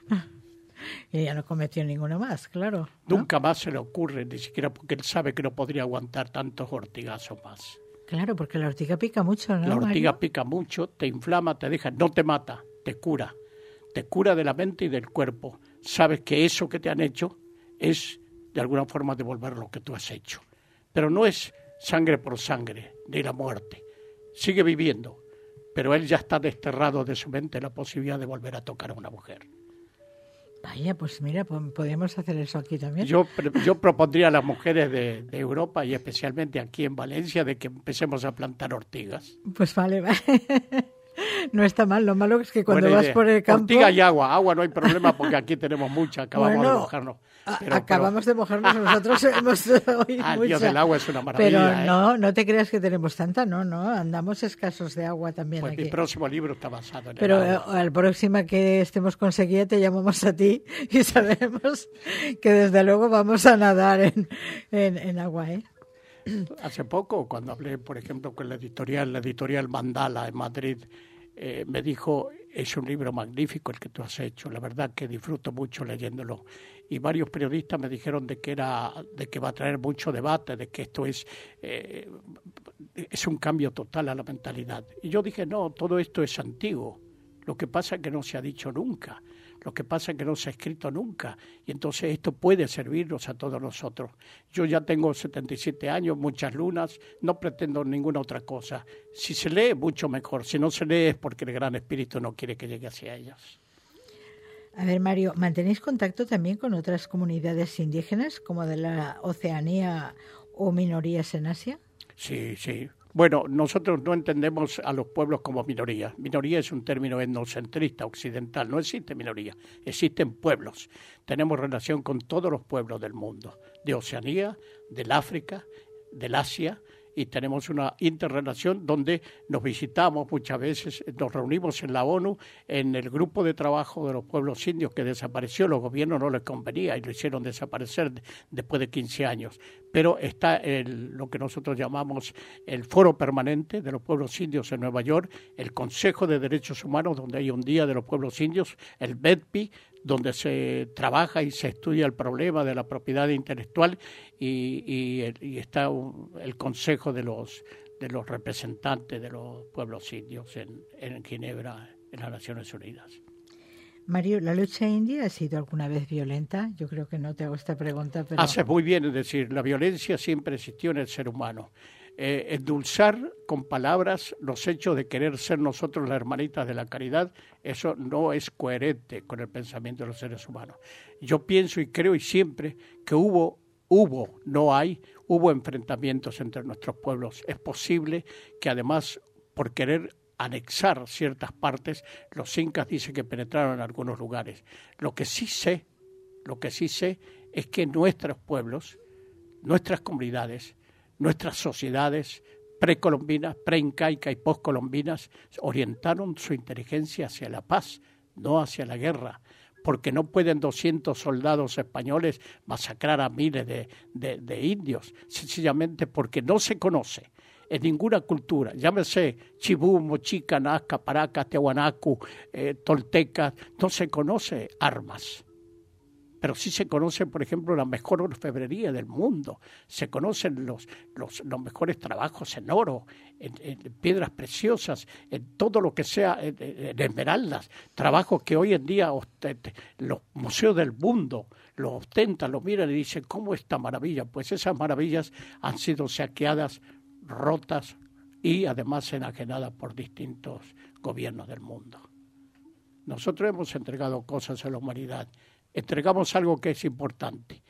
Y ella no cometió ninguno más, claro, ¿no? Nunca más se le ocurre, ni siquiera porque él sabe que no podría aguantar tantos ortigazos más. Claro, porque la ortiga pica mucho, ¿no, La ortiga Mario? pica mucho, te inflama, te deja, no te mata, te cura. Te cura de la mente y del cuerpo. Sabes que eso que te han hecho es de alguna forma devolver lo que tú has hecho. Pero no es sangre por sangre, ni la muerte. Sigue viviendo, pero él ya está desterrado de su mente la posibilidad de volver a tocar a una mujer. Vaya, pues mira, podemos hacer eso aquí también. Yo, yo propondría a las mujeres de, de Europa y especialmente aquí en Valencia de que empecemos a plantar ortigas. Pues vale, vale. No está mal, lo malo es que cuando Buena vas idea. por el campo... Ortiga y agua, agua no hay problema porque aquí tenemos mucha, acabamos Bueno, de mojarnos. Pero, acabamos pero... de mojarnos nosotros, hemos hoy Ah, mucha. Dios del agua es una maravilla. Pero ¿eh? no, no te creas que tenemos tanta, no, no, andamos escasos de agua también Pues aquí. mi próximo libro está basado en Pero el agua. al próximo que estemos con sequía te llamamos a ti y sabemos que desde luego vamos a nadar en, en, en agua, ¿eh? Hace poco, cuando hablé, por ejemplo, con la editorial, la editorial Mandala en Madrid, eh, me dijo, es un libro magnífico el que tú has hecho, la verdad que disfruto mucho leyéndolo. Y varios periodistas me dijeron de que era, de que va a traer mucho debate, de que esto es, eh, es un cambio total a la mentalidad. Y yo dije, no, todo esto es antiguo. Lo que pasa es que no se ha dicho nunca. Lo que pasa es que no se ha escrito nunca y entonces esto puede servirnos a todos nosotros. Yo ya tengo setenta y siete años, muchas lunas, no pretendo ninguna otra cosa. Si se lee, mucho mejor. Si no se lee es porque el Gran Espíritu no quiere que llegue hacia ellas. A ver, Mario, ¿mantenéis contacto también con otras comunidades indígenas como de la Oceanía o minorías en Asia? Sí, sí. Bueno, nosotros no entendemos a los pueblos como minoría. Minoría es un término etnocentrista, occidental. No existe minoría, existen pueblos. Tenemos relación con todos los pueblos del mundo, de Oceanía, del África, del Asia, y tenemos una interrelación donde nos visitamos muchas veces, nos reunimos en la ONU, en el grupo de trabajo de los pueblos indios que desapareció, los gobiernos no les convenía y lo hicieron desaparecer después de quince años. Pero está el, lo que nosotros llamamos el Foro Permanente de los Pueblos Indios en Nueva York, el Consejo de Derechos Humanos, donde hay un día de los pueblos indios, el B E D P I, donde se trabaja y se estudia el problema de la propiedad intelectual y, y, el, y está un, el Consejo de los, de los representantes de los pueblos indios en, en Ginebra, en las Naciones Unidas. Mario, ¿la lucha india ha sido alguna vez violenta? Yo creo que no te hago esta pregunta, pero... Haces muy bien, es decir, la violencia siempre existió en el ser humano. Eh, endulzar con palabras los hechos de querer ser nosotros las hermanitas de la caridad, eso no es coherente con el pensamiento de los seres humanos. Yo pienso y creo y siempre que hubo, hubo, no hay, hubo enfrentamientos entre nuestros pueblos. Es posible que además, por querer anexar ciertas partes, los incas dicen que penetraron en algunos lugares. Lo que sí sé, lo que sí sé es que nuestros pueblos, nuestras comunidades, nuestras sociedades precolombinas, preincaica y postcolombinas orientaron su inteligencia hacia la paz, no hacia la guerra, porque no pueden doscientos soldados españoles masacrar a miles de, de, de indios, sencillamente porque no se conoce en ninguna cultura, llámese chibú, mochica, nazca, paraca, tehuanacu, eh, toltecas, no se conoce armas. Pero sí se conoce, por ejemplo, la mejor orfebrería del mundo, se conocen los, los, los mejores trabajos en oro, en, en piedras preciosas, en todo lo que sea, en, en esmeraldas, trabajos que hoy en día ostente, los museos del mundo los ostentan, los miran y dicen, ¿cómo esta maravilla? Pues esas maravillas han sido saqueadas, rotas y además enajenadas por distintos gobiernos del mundo. Nosotros hemos entregado cosas a la humanidad. Entregamos algo que es importante.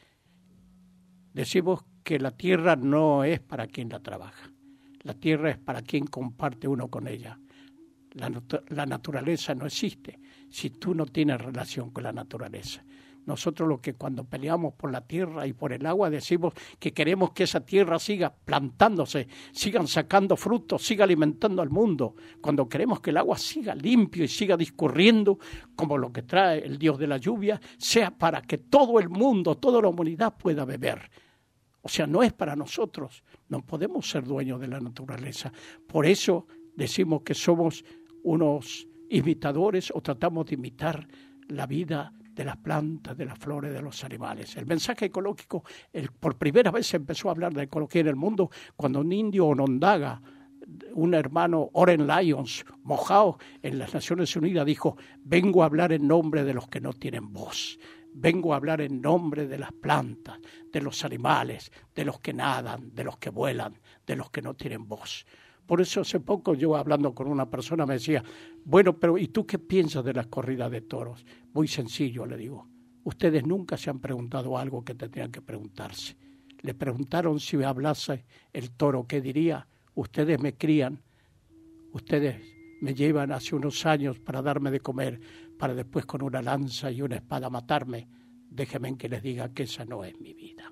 Decimos que la tierra no es para quien la trabaja. La tierra es para quien comparte uno con ella. La, la naturaleza no existe si tú no tienes relación con la naturaleza. Nosotros lo que cuando peleamos por la tierra y por el agua decimos que queremos que esa tierra siga plantándose, sigan sacando frutos, siga alimentando al mundo. Cuando queremos que el agua siga limpio y siga discurriendo como lo que trae el Dios de la lluvia, sea para que todo el mundo, toda la humanidad pueda beber. O sea, no es para nosotros, no podemos ser dueños de la naturaleza. Por eso decimos que somos unos imitadores o tratamos de imitar la vida de las plantas, de las flores, de los animales. El mensaje ecológico, el, por primera vez se empezó a hablar de ecología en el mundo cuando un indio onondaga, un hermano Oren Lyons, mojado en las Naciones Unidas, dijo, vengo a hablar en nombre de los que no tienen voz, vengo a hablar en nombre de las plantas, de los animales, de los que nadan, de los que vuelan, de los que no tienen voz. Por eso hace poco yo hablando con una persona me decía, bueno, pero ¿y tú qué piensas de las corridas de toros? Muy sencillo, le digo. Ustedes nunca se han preguntado algo que tendrían que preguntarse. Le preguntaron si me hablase el toro, ¿qué diría? Ustedes me crían, ustedes me llevan hace unos años para darme de comer, para después con una lanza y una espada matarme. Déjenme que les diga que esa no es mi vida.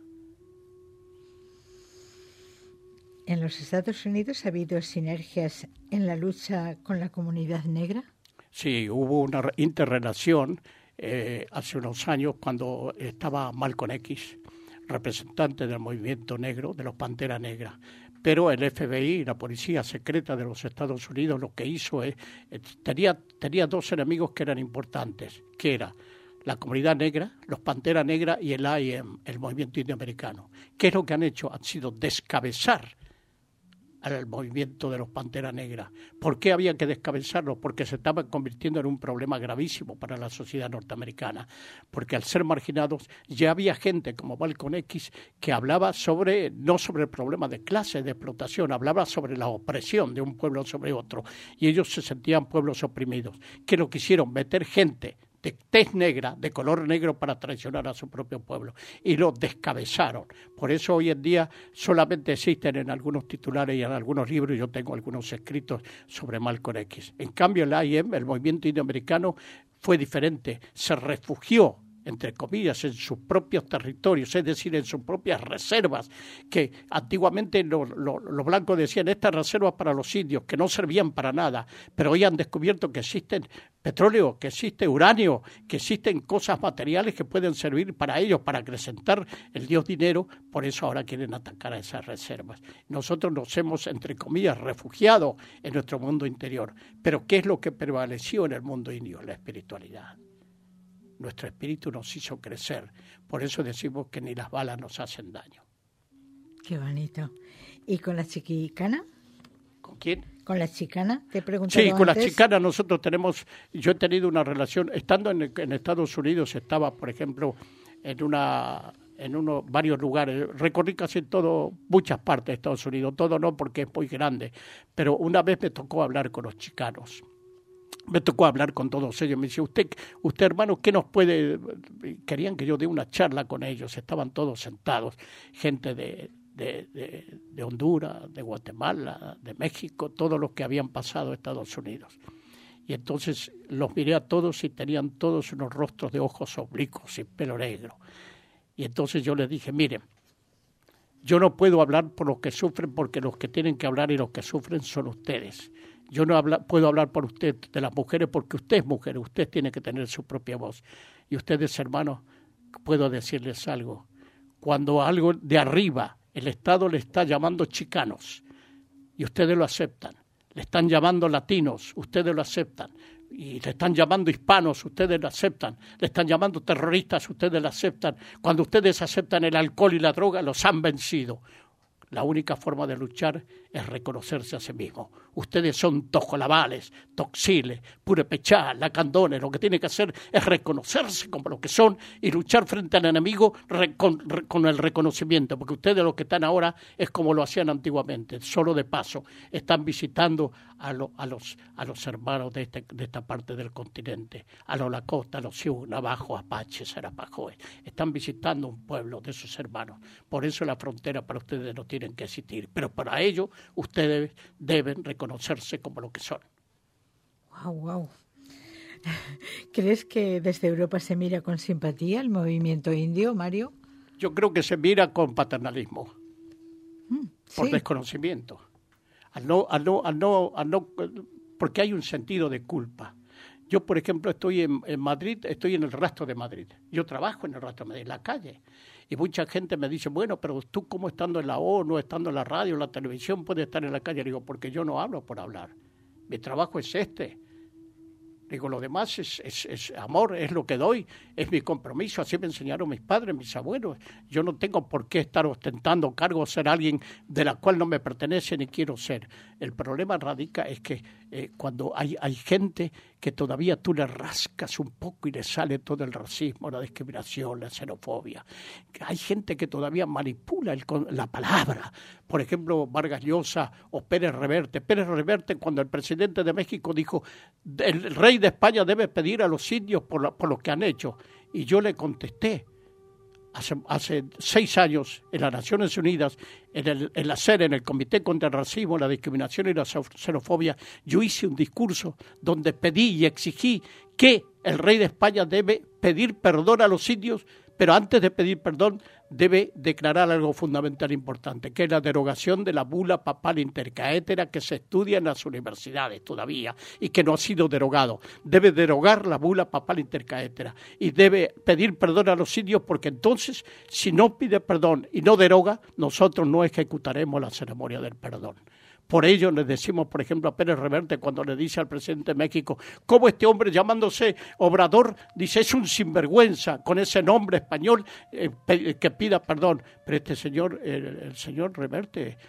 ¿En los Estados Unidos ha habido sinergias en la lucha con la comunidad negra? Sí, hubo una interrelación eh, hace unos años cuando estaba Malcolm X, representante del movimiento negro, de los Panteras Negras. Pero el F B I, la policía secreta de los Estados Unidos, lo que hizo es, tenía, tenía dos enemigos que eran importantes, que era la comunidad negra, los Panteras Negras y el I M, el movimiento indioamericano. ¿Qué es lo que han hecho? Han sido descabezar al movimiento de los Pantera Negra. ¿Por qué había que descabezarlo? Porque se estaba convirtiendo en un problema gravísimo para la sociedad norteamericana, porque al ser marginados ya había gente como Malcolm X que hablaba sobre, no sobre el problema de clase, de explotación, hablaba sobre la opresión de un pueblo sobre otro, y ellos se sentían pueblos oprimidos, que lo quisieron meter gente de tez negra, de color negro, para traicionar a su propio pueblo, y lo descabezaron. Por eso hoy en día solamente existen en algunos titulares y en algunos libros, yo tengo algunos escritos sobre Malcolm X. En cambio el I M, el movimiento indioamericano, fue diferente, se refugió, entre comillas, en sus propios territorios, es decir, en sus propias reservas, que antiguamente los lo, lo blancos decían, estas reservas para los indios, que no servían para nada, pero hoy han descubierto que existen petróleo, que existe uranio, que existen cosas materiales que pueden servir para ellos, para acrecentar el dios dinero, por eso ahora quieren atacar a esas reservas. Nosotros nos hemos, entre comillas, refugiado en nuestro mundo interior, pero ¿qué es lo que prevaleció en el mundo indio? La espiritualidad. Nuestro espíritu nos hizo crecer. Por eso decimos que ni las balas nos hacen daño. Qué bonito. ¿Y con la chicana? ¿Con quién? ¿Con la chicana? Te he preguntado Sí, con antes. la chicana nosotros tenemos... Yo he tenido una relación... Estando en, en Estados Unidos, estaba, por ejemplo, en una... en uno, varios lugares, recorrí casi todo, muchas partes de Estados Unidos, todo no porque es muy grande, pero una vez me tocó hablar con los chicanos. Me tocó hablar con todos ellos. Me dice, usted, usted hermano, ¿qué nos puede...? Querían que yo dé una charla con ellos. Estaban todos sentados. Gente de, de, de, de Honduras, de Guatemala, de México, todos los que habían pasado a Estados Unidos. Y entonces los miré a todos y tenían todos unos rostros de ojos oblicuos y pelo negro. Y entonces yo les dije, miren, yo no puedo hablar por los que sufren, porque los que tienen que hablar y los que sufren son ustedes. Yo no habla, puedo hablar por usted de las mujeres porque usted es mujer, usted tiene que tener su propia voz. Y ustedes, hermanos, puedo decirles algo. Cuando algo de arriba, el Estado le está llamando chicanos y ustedes lo aceptan, le están llamando latinos, ustedes lo aceptan, y le están llamando hispanos, ustedes lo aceptan, le están llamando terroristas, ustedes lo aceptan. Cuando ustedes aceptan el alcohol y la droga, los han vencido. La única forma de luchar es reconocerse a sí mismo. Ustedes son tojolabales, toxiles, purépechá, lacandones. Lo que tienen que hacer es reconocerse como lo que son y luchar frente al enemigo con, con el reconocimiento, porque ustedes lo que están ahora es como lo hacían antiguamente, solo de paso. Están visitando a, lo, a, los, a los hermanos de, este, de esta parte del continente, a los Lakota, a los Sioux, Navajos, Apaches, Arapahoes. Están visitando un pueblo de sus hermanos. Por eso la frontera para ustedes no tienen que existir, pero para ello ustedes deben reconocerse como lo que son. Wow, wow. ¿Crees que desde Europa se mira con simpatía el movimiento indio, Mario? Yo creo que se mira con paternalismo, mm, por sí. desconocimiento, al no, al no, al no, al no, porque hay un sentido de culpa. Yo, por ejemplo, estoy en, en Madrid, estoy en el Rastro de Madrid. Yo trabajo en el Rastro de Madrid, en la calle. Y mucha gente me dice, bueno, pero tú como estando en la ONU, estando en la radio, en la televisión, puedes estar en la calle. Le digo, porque yo no hablo por hablar. Mi trabajo es este. Digo, lo demás es, es, es amor, es lo que doy, es mi compromiso. Así me enseñaron mis padres, mis abuelos. Yo no tengo por qué estar ostentando cargos, ser alguien de la cual no me pertenece ni quiero ser. El problema radica es que eh, cuando hay, hay gente que todavía tú le rascas un poco y le sale todo el racismo, la discriminación, la xenofobia. Hay gente que todavía manipula el, la palabra. Por ejemplo, Vargas Llosa o Pérez Reverte. Pérez Reverte, cuando el presidente de México dijo, el, el rey de España debe pedir a los indios por, la, por lo que han hecho. Y yo le contesté, hace, hace seis años, en las Naciones Unidas, en el, en la SER, en el Comité contra el Racismo, la Discriminación y la Xenofobia, yo hice un discurso donde pedí y exigí que el rey de España debe pedir perdón a los indios, pero antes de pedir perdón debe declarar algo fundamental importante, que es la derogación de la bula papal intercaétera que se estudia en las universidades todavía y que no ha sido derogado. Debe derogar la bula papal intercaétera y debe pedir perdón a los indios, porque entonces, si no pide perdón y no deroga, nosotros no ejecutaremos la ceremonia del perdón. Por ello le decimos, por ejemplo, a Pérez Reverte cuando le dice al presidente de México, ¿cómo este hombre llamándose Obrador dice es un sinvergüenza con ese nombre español eh, que pida perdón? Pero este señor, el, el señor Reverte,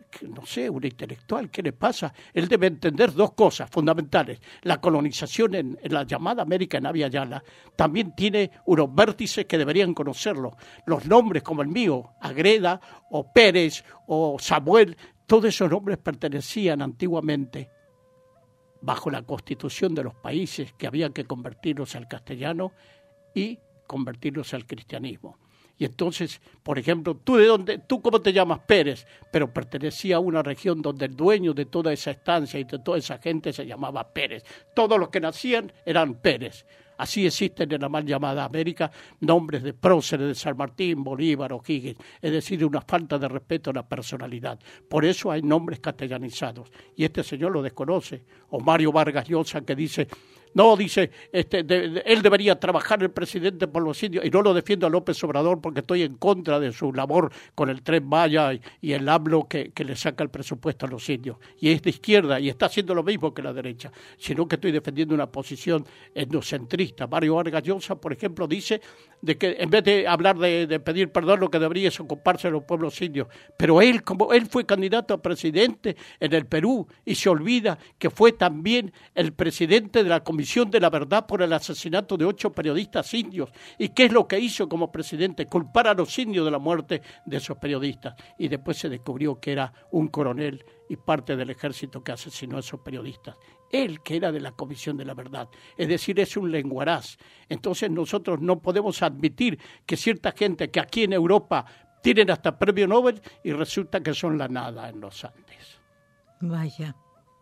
no sé, un intelectual, ¿qué le pasa? Él debe entender dos cosas fundamentales. La colonización en, en la llamada América en Abya Yala también tiene unos vértices que deberían conocerlo. Los nombres como el mío, Agreda o Pérez o Samuel, todos esos nombres pertenecían antiguamente bajo la constitución de los países que había que convertirlos al castellano y convertirlos al cristianismo. Y entonces, por ejemplo, ¿tú de dónde, tú cómo te llamas? Pérez, pero pertenecía a una región donde el dueño de toda esa estancia y de toda esa gente se llamaba Pérez. Todos los que nacían eran Pérez. Así existen en la mal llamada América nombres de próceres de San Martín, Bolívar, O'Higgins, es decir, una falta de respeto a la personalidad. Por eso hay nombres castellanizados. Y este señor lo desconoce. O Mario Vargas Llosa, que dice... No, dice, este, de, de, él debería trabajar el presidente por los indios, y no lo defiendo a López Obrador porque estoy en contra de su labor con el Tren Maya y, y el AMLO que, que le saca el presupuesto a los indios. Y es de izquierda y está haciendo lo mismo que la derecha, sino que estoy defendiendo una posición etnocentrista. Mario Vargas Llosa, por ejemplo, dice de que en vez de hablar de, de pedir perdón, lo que debería es ocuparse de los pueblos indios. Pero él, como él fue candidato a presidente en el Perú y se olvida que fue también el presidente de la Comisión de la Verdad por el asesinato de ocho periodistas indios. ¿Y qué es lo que hizo como presidente? Culpar a los indios de la muerte de esos periodistas. Y después se descubrió que era un coronel y parte del ejército que asesinó a esos periodistas. Él, que era de la Comisión de la Verdad. Es decir, es un lenguaraz. Entonces nosotros no podemos admitir que cierta gente que aquí en Europa tienen hasta premio Nobel y resulta que son la nada en los Andes. Vaya.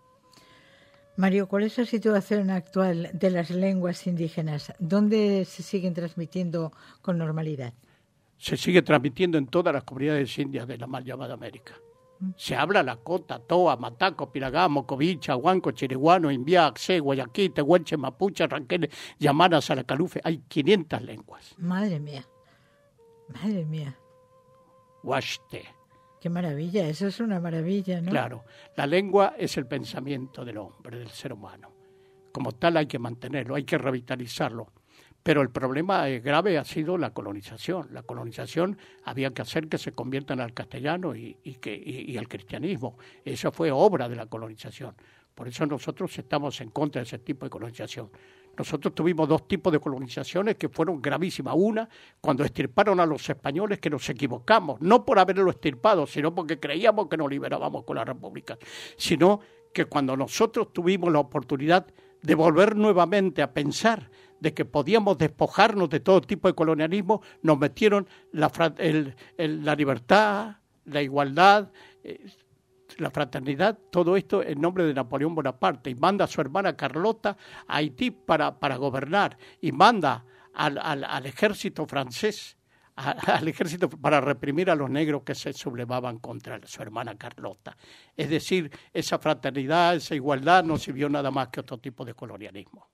Mario, ¿cuál es la situación actual de las lenguas indígenas? ¿Dónde se siguen transmitiendo con normalidad? Se sigue transmitiendo en todas las comunidades indias de la mal llamada América. Se habla Lakota, Toa, Mataco, Piragá, Mocovicha, Huanco, Chiriguano, Imbiá, Axé, Guayaquil, Tehuelche, Mapuche, Ranquel, Yamana, Salacalufe. Hay quinientas lenguas. Madre mía, madre mía. Huachte. Qué maravilla, eso es una maravilla, ¿no? Claro, la lengua es el pensamiento del hombre, del ser humano. Como tal hay que mantenerlo, hay que revitalizarlo. Pero el problema grave ha sido la colonización. La colonización había que hacer que se conviertan al castellano y, y, que, y, y al cristianismo. Eso fue obra de la colonización. Por eso nosotros estamos en contra de ese tipo de colonización. Nosotros tuvimos dos tipos de colonizaciones que fueron gravísimas. Una, cuando extirparon a los españoles, que nos equivocamos, no por haberlo extirpado, sino porque creíamos que nos liberábamos con la República, sino que cuando nosotros tuvimos la oportunidad de volver nuevamente a pensar de que podíamos despojarnos de todo tipo de colonialismo, nos metieron la, el, el, la libertad, la igualdad, eh, la fraternidad, todo esto en nombre de Napoleón Bonaparte, y manda a su hermana Carlota a Haití para, para gobernar, y manda al, al, al ejército francés, a, al ejército para reprimir a los negros que se sublevaban contra su hermana Carlota. Es decir, esa fraternidad, esa igualdad no sirvió nada más que otro tipo de colonialismo.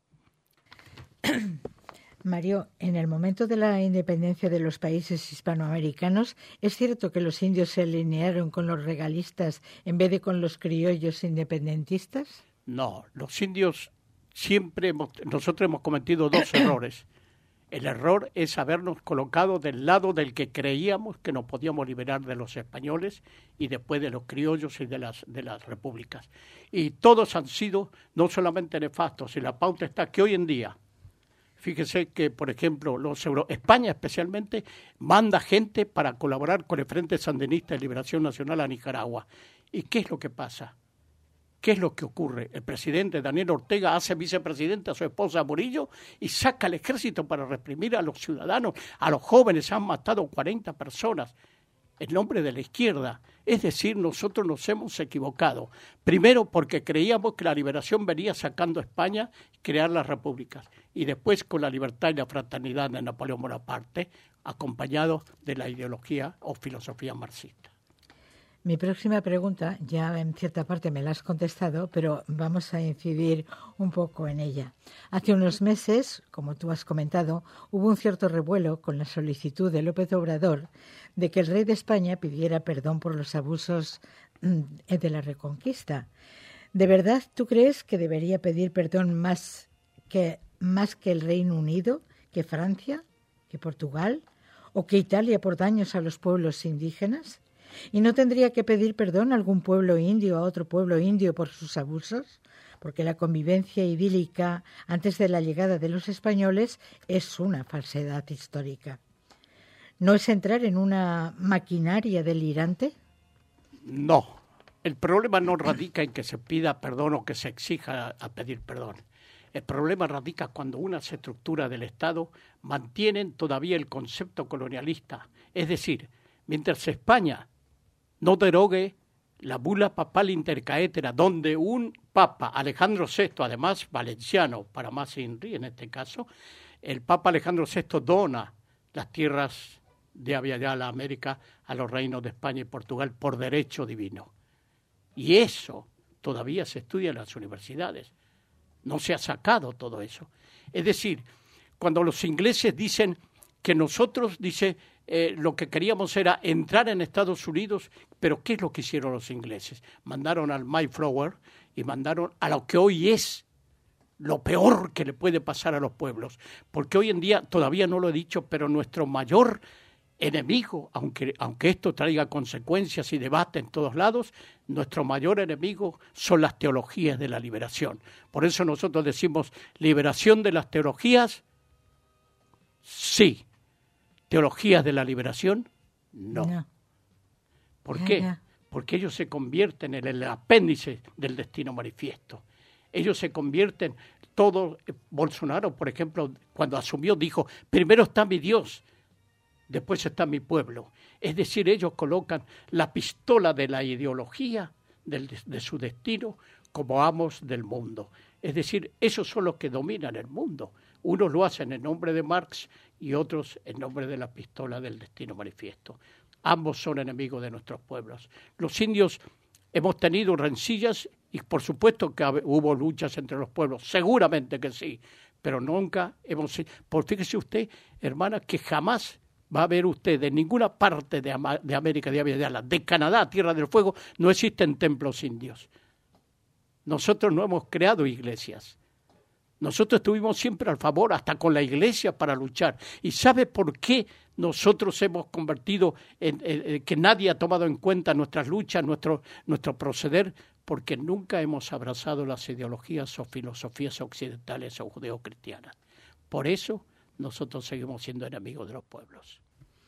Mario, en el momento de la independencia de los países hispanoamericanos, ¿es cierto que los indios se alinearon con los regalistas en vez de con los criollos independentistas? No, los indios siempre, hemos, nosotros hemos cometido dos errores. El error es habernos colocado del lado del que creíamos que nos podíamos liberar de los españoles y después de los criollos y de las, de las repúblicas. Y todos han sido no solamente nefastos, y la pauta está que hoy en día, fíjese que, por ejemplo, los Euro... España especialmente manda gente para colaborar con el Frente Sandinista de Liberación Nacional a Nicaragua. ¿Y qué es lo que pasa? ¿Qué es lo que ocurre? El presidente Daniel Ortega hace vicepresidente a su esposa Murillo y saca al ejército para reprimir a los ciudadanos, a los jóvenes. Han matado cuarenta personas en nombre de la izquierda. Es decir, nosotros nos hemos equivocado. Primero porque creíamos que la liberación venía sacando a España y crear las repúblicas. Y después con la libertad y la fraternidad de Napoleón Bonaparte, acompañado de la ideología o filosofía marxista. Mi próxima pregunta, ya en cierta parte me la has contestado, pero vamos a incidir un poco en ella. Hace unos meses, como tú has comentado, hubo un cierto revuelo con la solicitud de López Obrador de que el rey de España pidiera perdón por los abusos de la Reconquista. ¿De verdad tú crees que debería pedir perdón más que, más que el Reino Unido, que Francia, que Portugal o que Italia por daños a los pueblos indígenas? ¿Y no tendría que pedir perdón a algún pueblo indio, a otro pueblo indio por sus abusos? Porque la convivencia idílica antes de la llegada de los españoles es una falsedad histórica. ¿No es entrar en una maquinaria delirante? No. El problema no radica en que se pida perdón o que se exija a pedir perdón. El problema radica cuando unas estructuras del Estado mantienen todavía el concepto colonialista. Es decir, mientras España no derogue la bula papal intercaetera, donde un papa, Alejandro sexto, además valenciano, para más Inri en este caso, el papa Alejandro sexto dona las tierras de Aviala, América, a los reinos de España y Portugal por derecho divino. Y eso todavía se estudia en las universidades. No se ha sacado todo eso. Es decir, cuando los ingleses dicen que nosotros, dice, eh, lo que queríamos era entrar en Estados Unidos, pero ¿qué es lo que hicieron los ingleses? Mandaron al Mayflower y mandaron a lo que hoy es lo peor que le puede pasar a los pueblos. Porque hoy en día, todavía no lo he dicho, pero nuestro mayor enemigo, aunque, aunque esto traiga consecuencias y debate en todos lados, nuestro mayor enemigo son las teologías de la liberación. Por eso nosotros decimos, liberación de las teologías, sí. Teologías de la liberación, no. no. ¿Por ya, qué? Ya. Porque ellos se convierten en el apéndice del destino manifiesto. Ellos se convierten, todo, Bolsonaro, por ejemplo, cuando asumió, dijo, primero está mi Dios, después está mi pueblo. Es decir, ellos colocan la pistola de la ideología del, de su destino como amos del mundo. Es decir, esos son los que dominan el mundo. Unos lo hacen en nombre de Marx y otros en nombre de la pistola del destino manifiesto. Ambos son enemigos de nuestros pueblos. Los indios hemos tenido rencillas y por supuesto que hubo luchas entre los pueblos, seguramente que sí, pero nunca hemos... Por fíjese usted, hermana, que jamás va a ver usted en ninguna parte de, Ama- de América, de Aviala, de Canadá, Tierra del Fuego, no existen templos indios. Nosotros no hemos creado iglesias. Nosotros estuvimos siempre al favor, hasta con la iglesia, para luchar. ¿Y sabe por qué nosotros hemos convertido en, en, en que nadie ha tomado en cuenta nuestras luchas, nuestro, nuestro proceder? Porque nunca hemos abrazado las ideologías o filosofías occidentales o judeocristianas. Por eso nosotros seguimos siendo enemigos de los pueblos.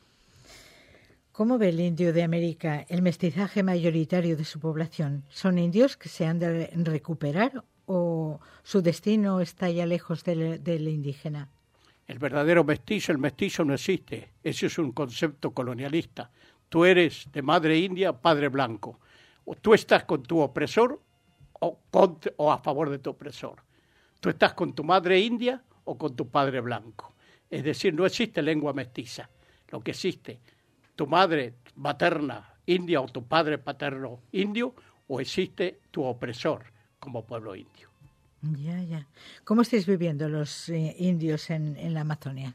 ¿Cómo ve el indio de América el mestizaje mayoritario de su población? ¿Son indios que se han de recuperar o su destino está ya lejos del, del indígena? El verdadero mestizo, el mestizo no existe. Ese es un concepto colonialista. Tú eres de madre india, padre blanco. O tú estás con tu opresor o, con, o a favor de tu opresor. Tú estás con tu madre india o con tu padre blanco. Es decir, no existe lengua mestiza. Lo que existe, tu madre materna india o tu padre paterno indio, o existe tu opresor como pueblo indio. Ya, ya. ¿Cómo estáis viviendo los eh, indios en, en la Amazonia?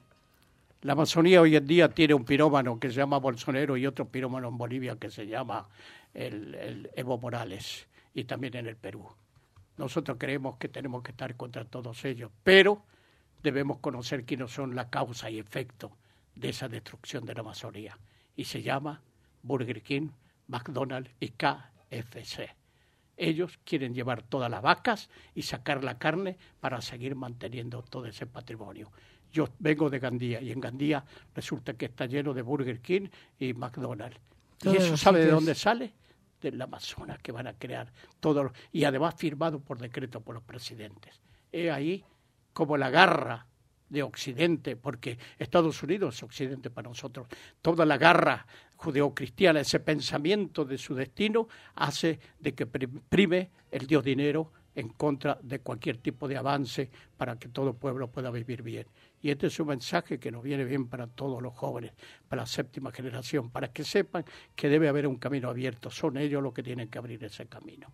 La Amazonía hoy en día tiene un pirómano que se llama Bolsonaro y otro pirómano en Bolivia que se llama el, el Evo Morales, y también en el Perú. Nosotros creemos que tenemos que estar contra todos ellos, pero debemos conocer quiénes son la causa y efecto de esa destrucción de la Amazonía. Y se llama Burger King, McDonald's y K F C. Ellos quieren llevar todas las vacas y sacar la carne para seguir manteniendo todo ese patrimonio. Yo vengo de Gandía y en Gandía resulta que está lleno de Burger King y McDonald's. ¿Y eso sabe de dónde sale? Del Amazonas, que van a crear todo, y además firmado por decreto por los presidentes. He ahí como la garra de Occidente, porque Estados Unidos es Occidente para nosotros, toda la garra judeocristiana, ese pensamiento de su destino, hace de que prime el Dios dinero en contra de cualquier tipo de avance para que todo pueblo pueda vivir bien. Y este es un mensaje que nos viene bien para todos los jóvenes, para la séptima generación, para que sepan que debe haber un camino abierto. Son ellos los que tienen que abrir ese camino.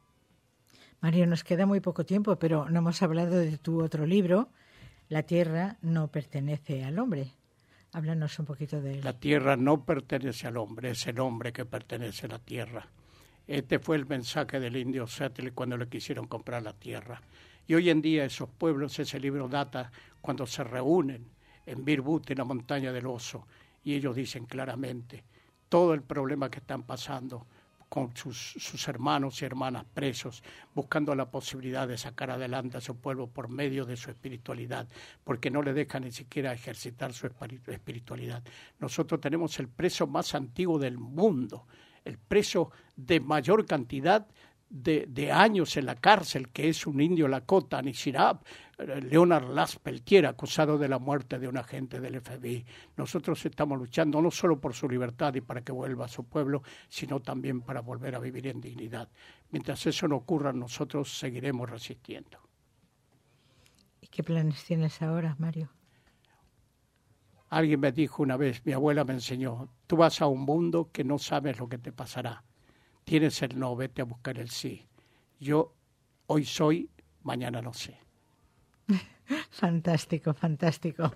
Mario, nos queda muy poco tiempo, pero no hemos hablado de tu otro libro, La tierra no pertenece al hombre. Háblanos un poquito de él. La tierra no pertenece al hombre, es el hombre que pertenece a la tierra. Este fue el mensaje del indio Seattle cuando le quisieron comprar la tierra. Y hoy en día esos pueblos, ese libro data cuando se reúnen en Birbut, en la montaña del oso, y ellos dicen claramente, todo el problema que están pasando con sus, sus hermanos y hermanas presos, buscando la posibilidad de sacar adelante a su pueblo por medio de su espiritualidad, porque no le dejan ni siquiera ejercitar su espiritualidad. Nosotros tenemos el preso más antiguo del mundo, el preso de mayor cantidad de, de años en la cárcel, que es un indio Lakota, Anishinaabe, Leonard Laspeltier, acusado de la muerte de un agente del F B I. Nosotros estamos luchando no solo por su libertad y para que vuelva a su pueblo, sino también para volver a vivir en dignidad. Mientras eso no ocurra, nosotros seguiremos resistiendo. ¿Y qué planes tienes ahora, Mario? Alguien me dijo una vez, mi abuela me enseñó, tú vas a un mundo que no sabes lo que te pasará. Tienes el no, vete a buscar el sí. Yo hoy soy, mañana no sé. Fantástico, fantástico.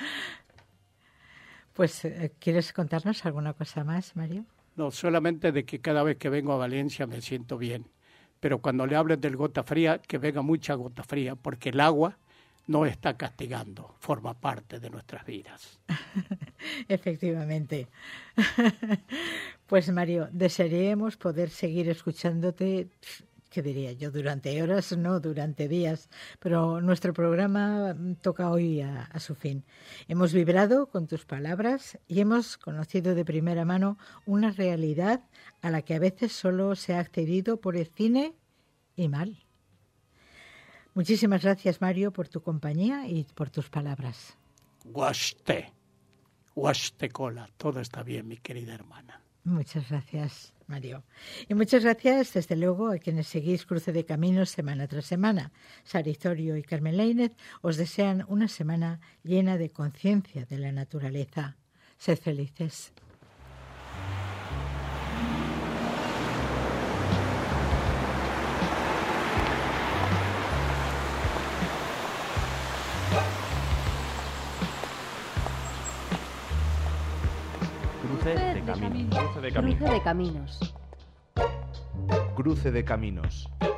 Pues, ¿quieres contarnos alguna cosa más, Mario? No, solamente de que cada vez que vengo a Valencia me siento bien. Pero cuando le hables del gota fría, que venga mucha gota fría, porque el agua no está castigando, forma parte de nuestras vidas. Efectivamente. Pues Mario, desearíamos poder seguir escuchándote, ¿qué diría yo? Durante horas, no, durante días, pero nuestro programa toca hoy a, a su fin. Hemos vibrado con tus palabras y hemos conocido de primera mano una realidad a la que a veces solo se ha accedido por el cine y mal. Muchísimas gracias, Mario, por tu compañía y por tus palabras. Guaste, guaste cola, todo está bien, mi querida hermana. Muchas gracias, Mario. Y muchas gracias, desde luego, a quienes seguís Cruce de Caminos semana tras semana. Sara Itorio y Carmen Lainez os desean una semana llena de conciencia de la naturaleza. Sed felices. Cruce de caminos. Cruce de caminos. Cruce de caminos. Cruce de caminos.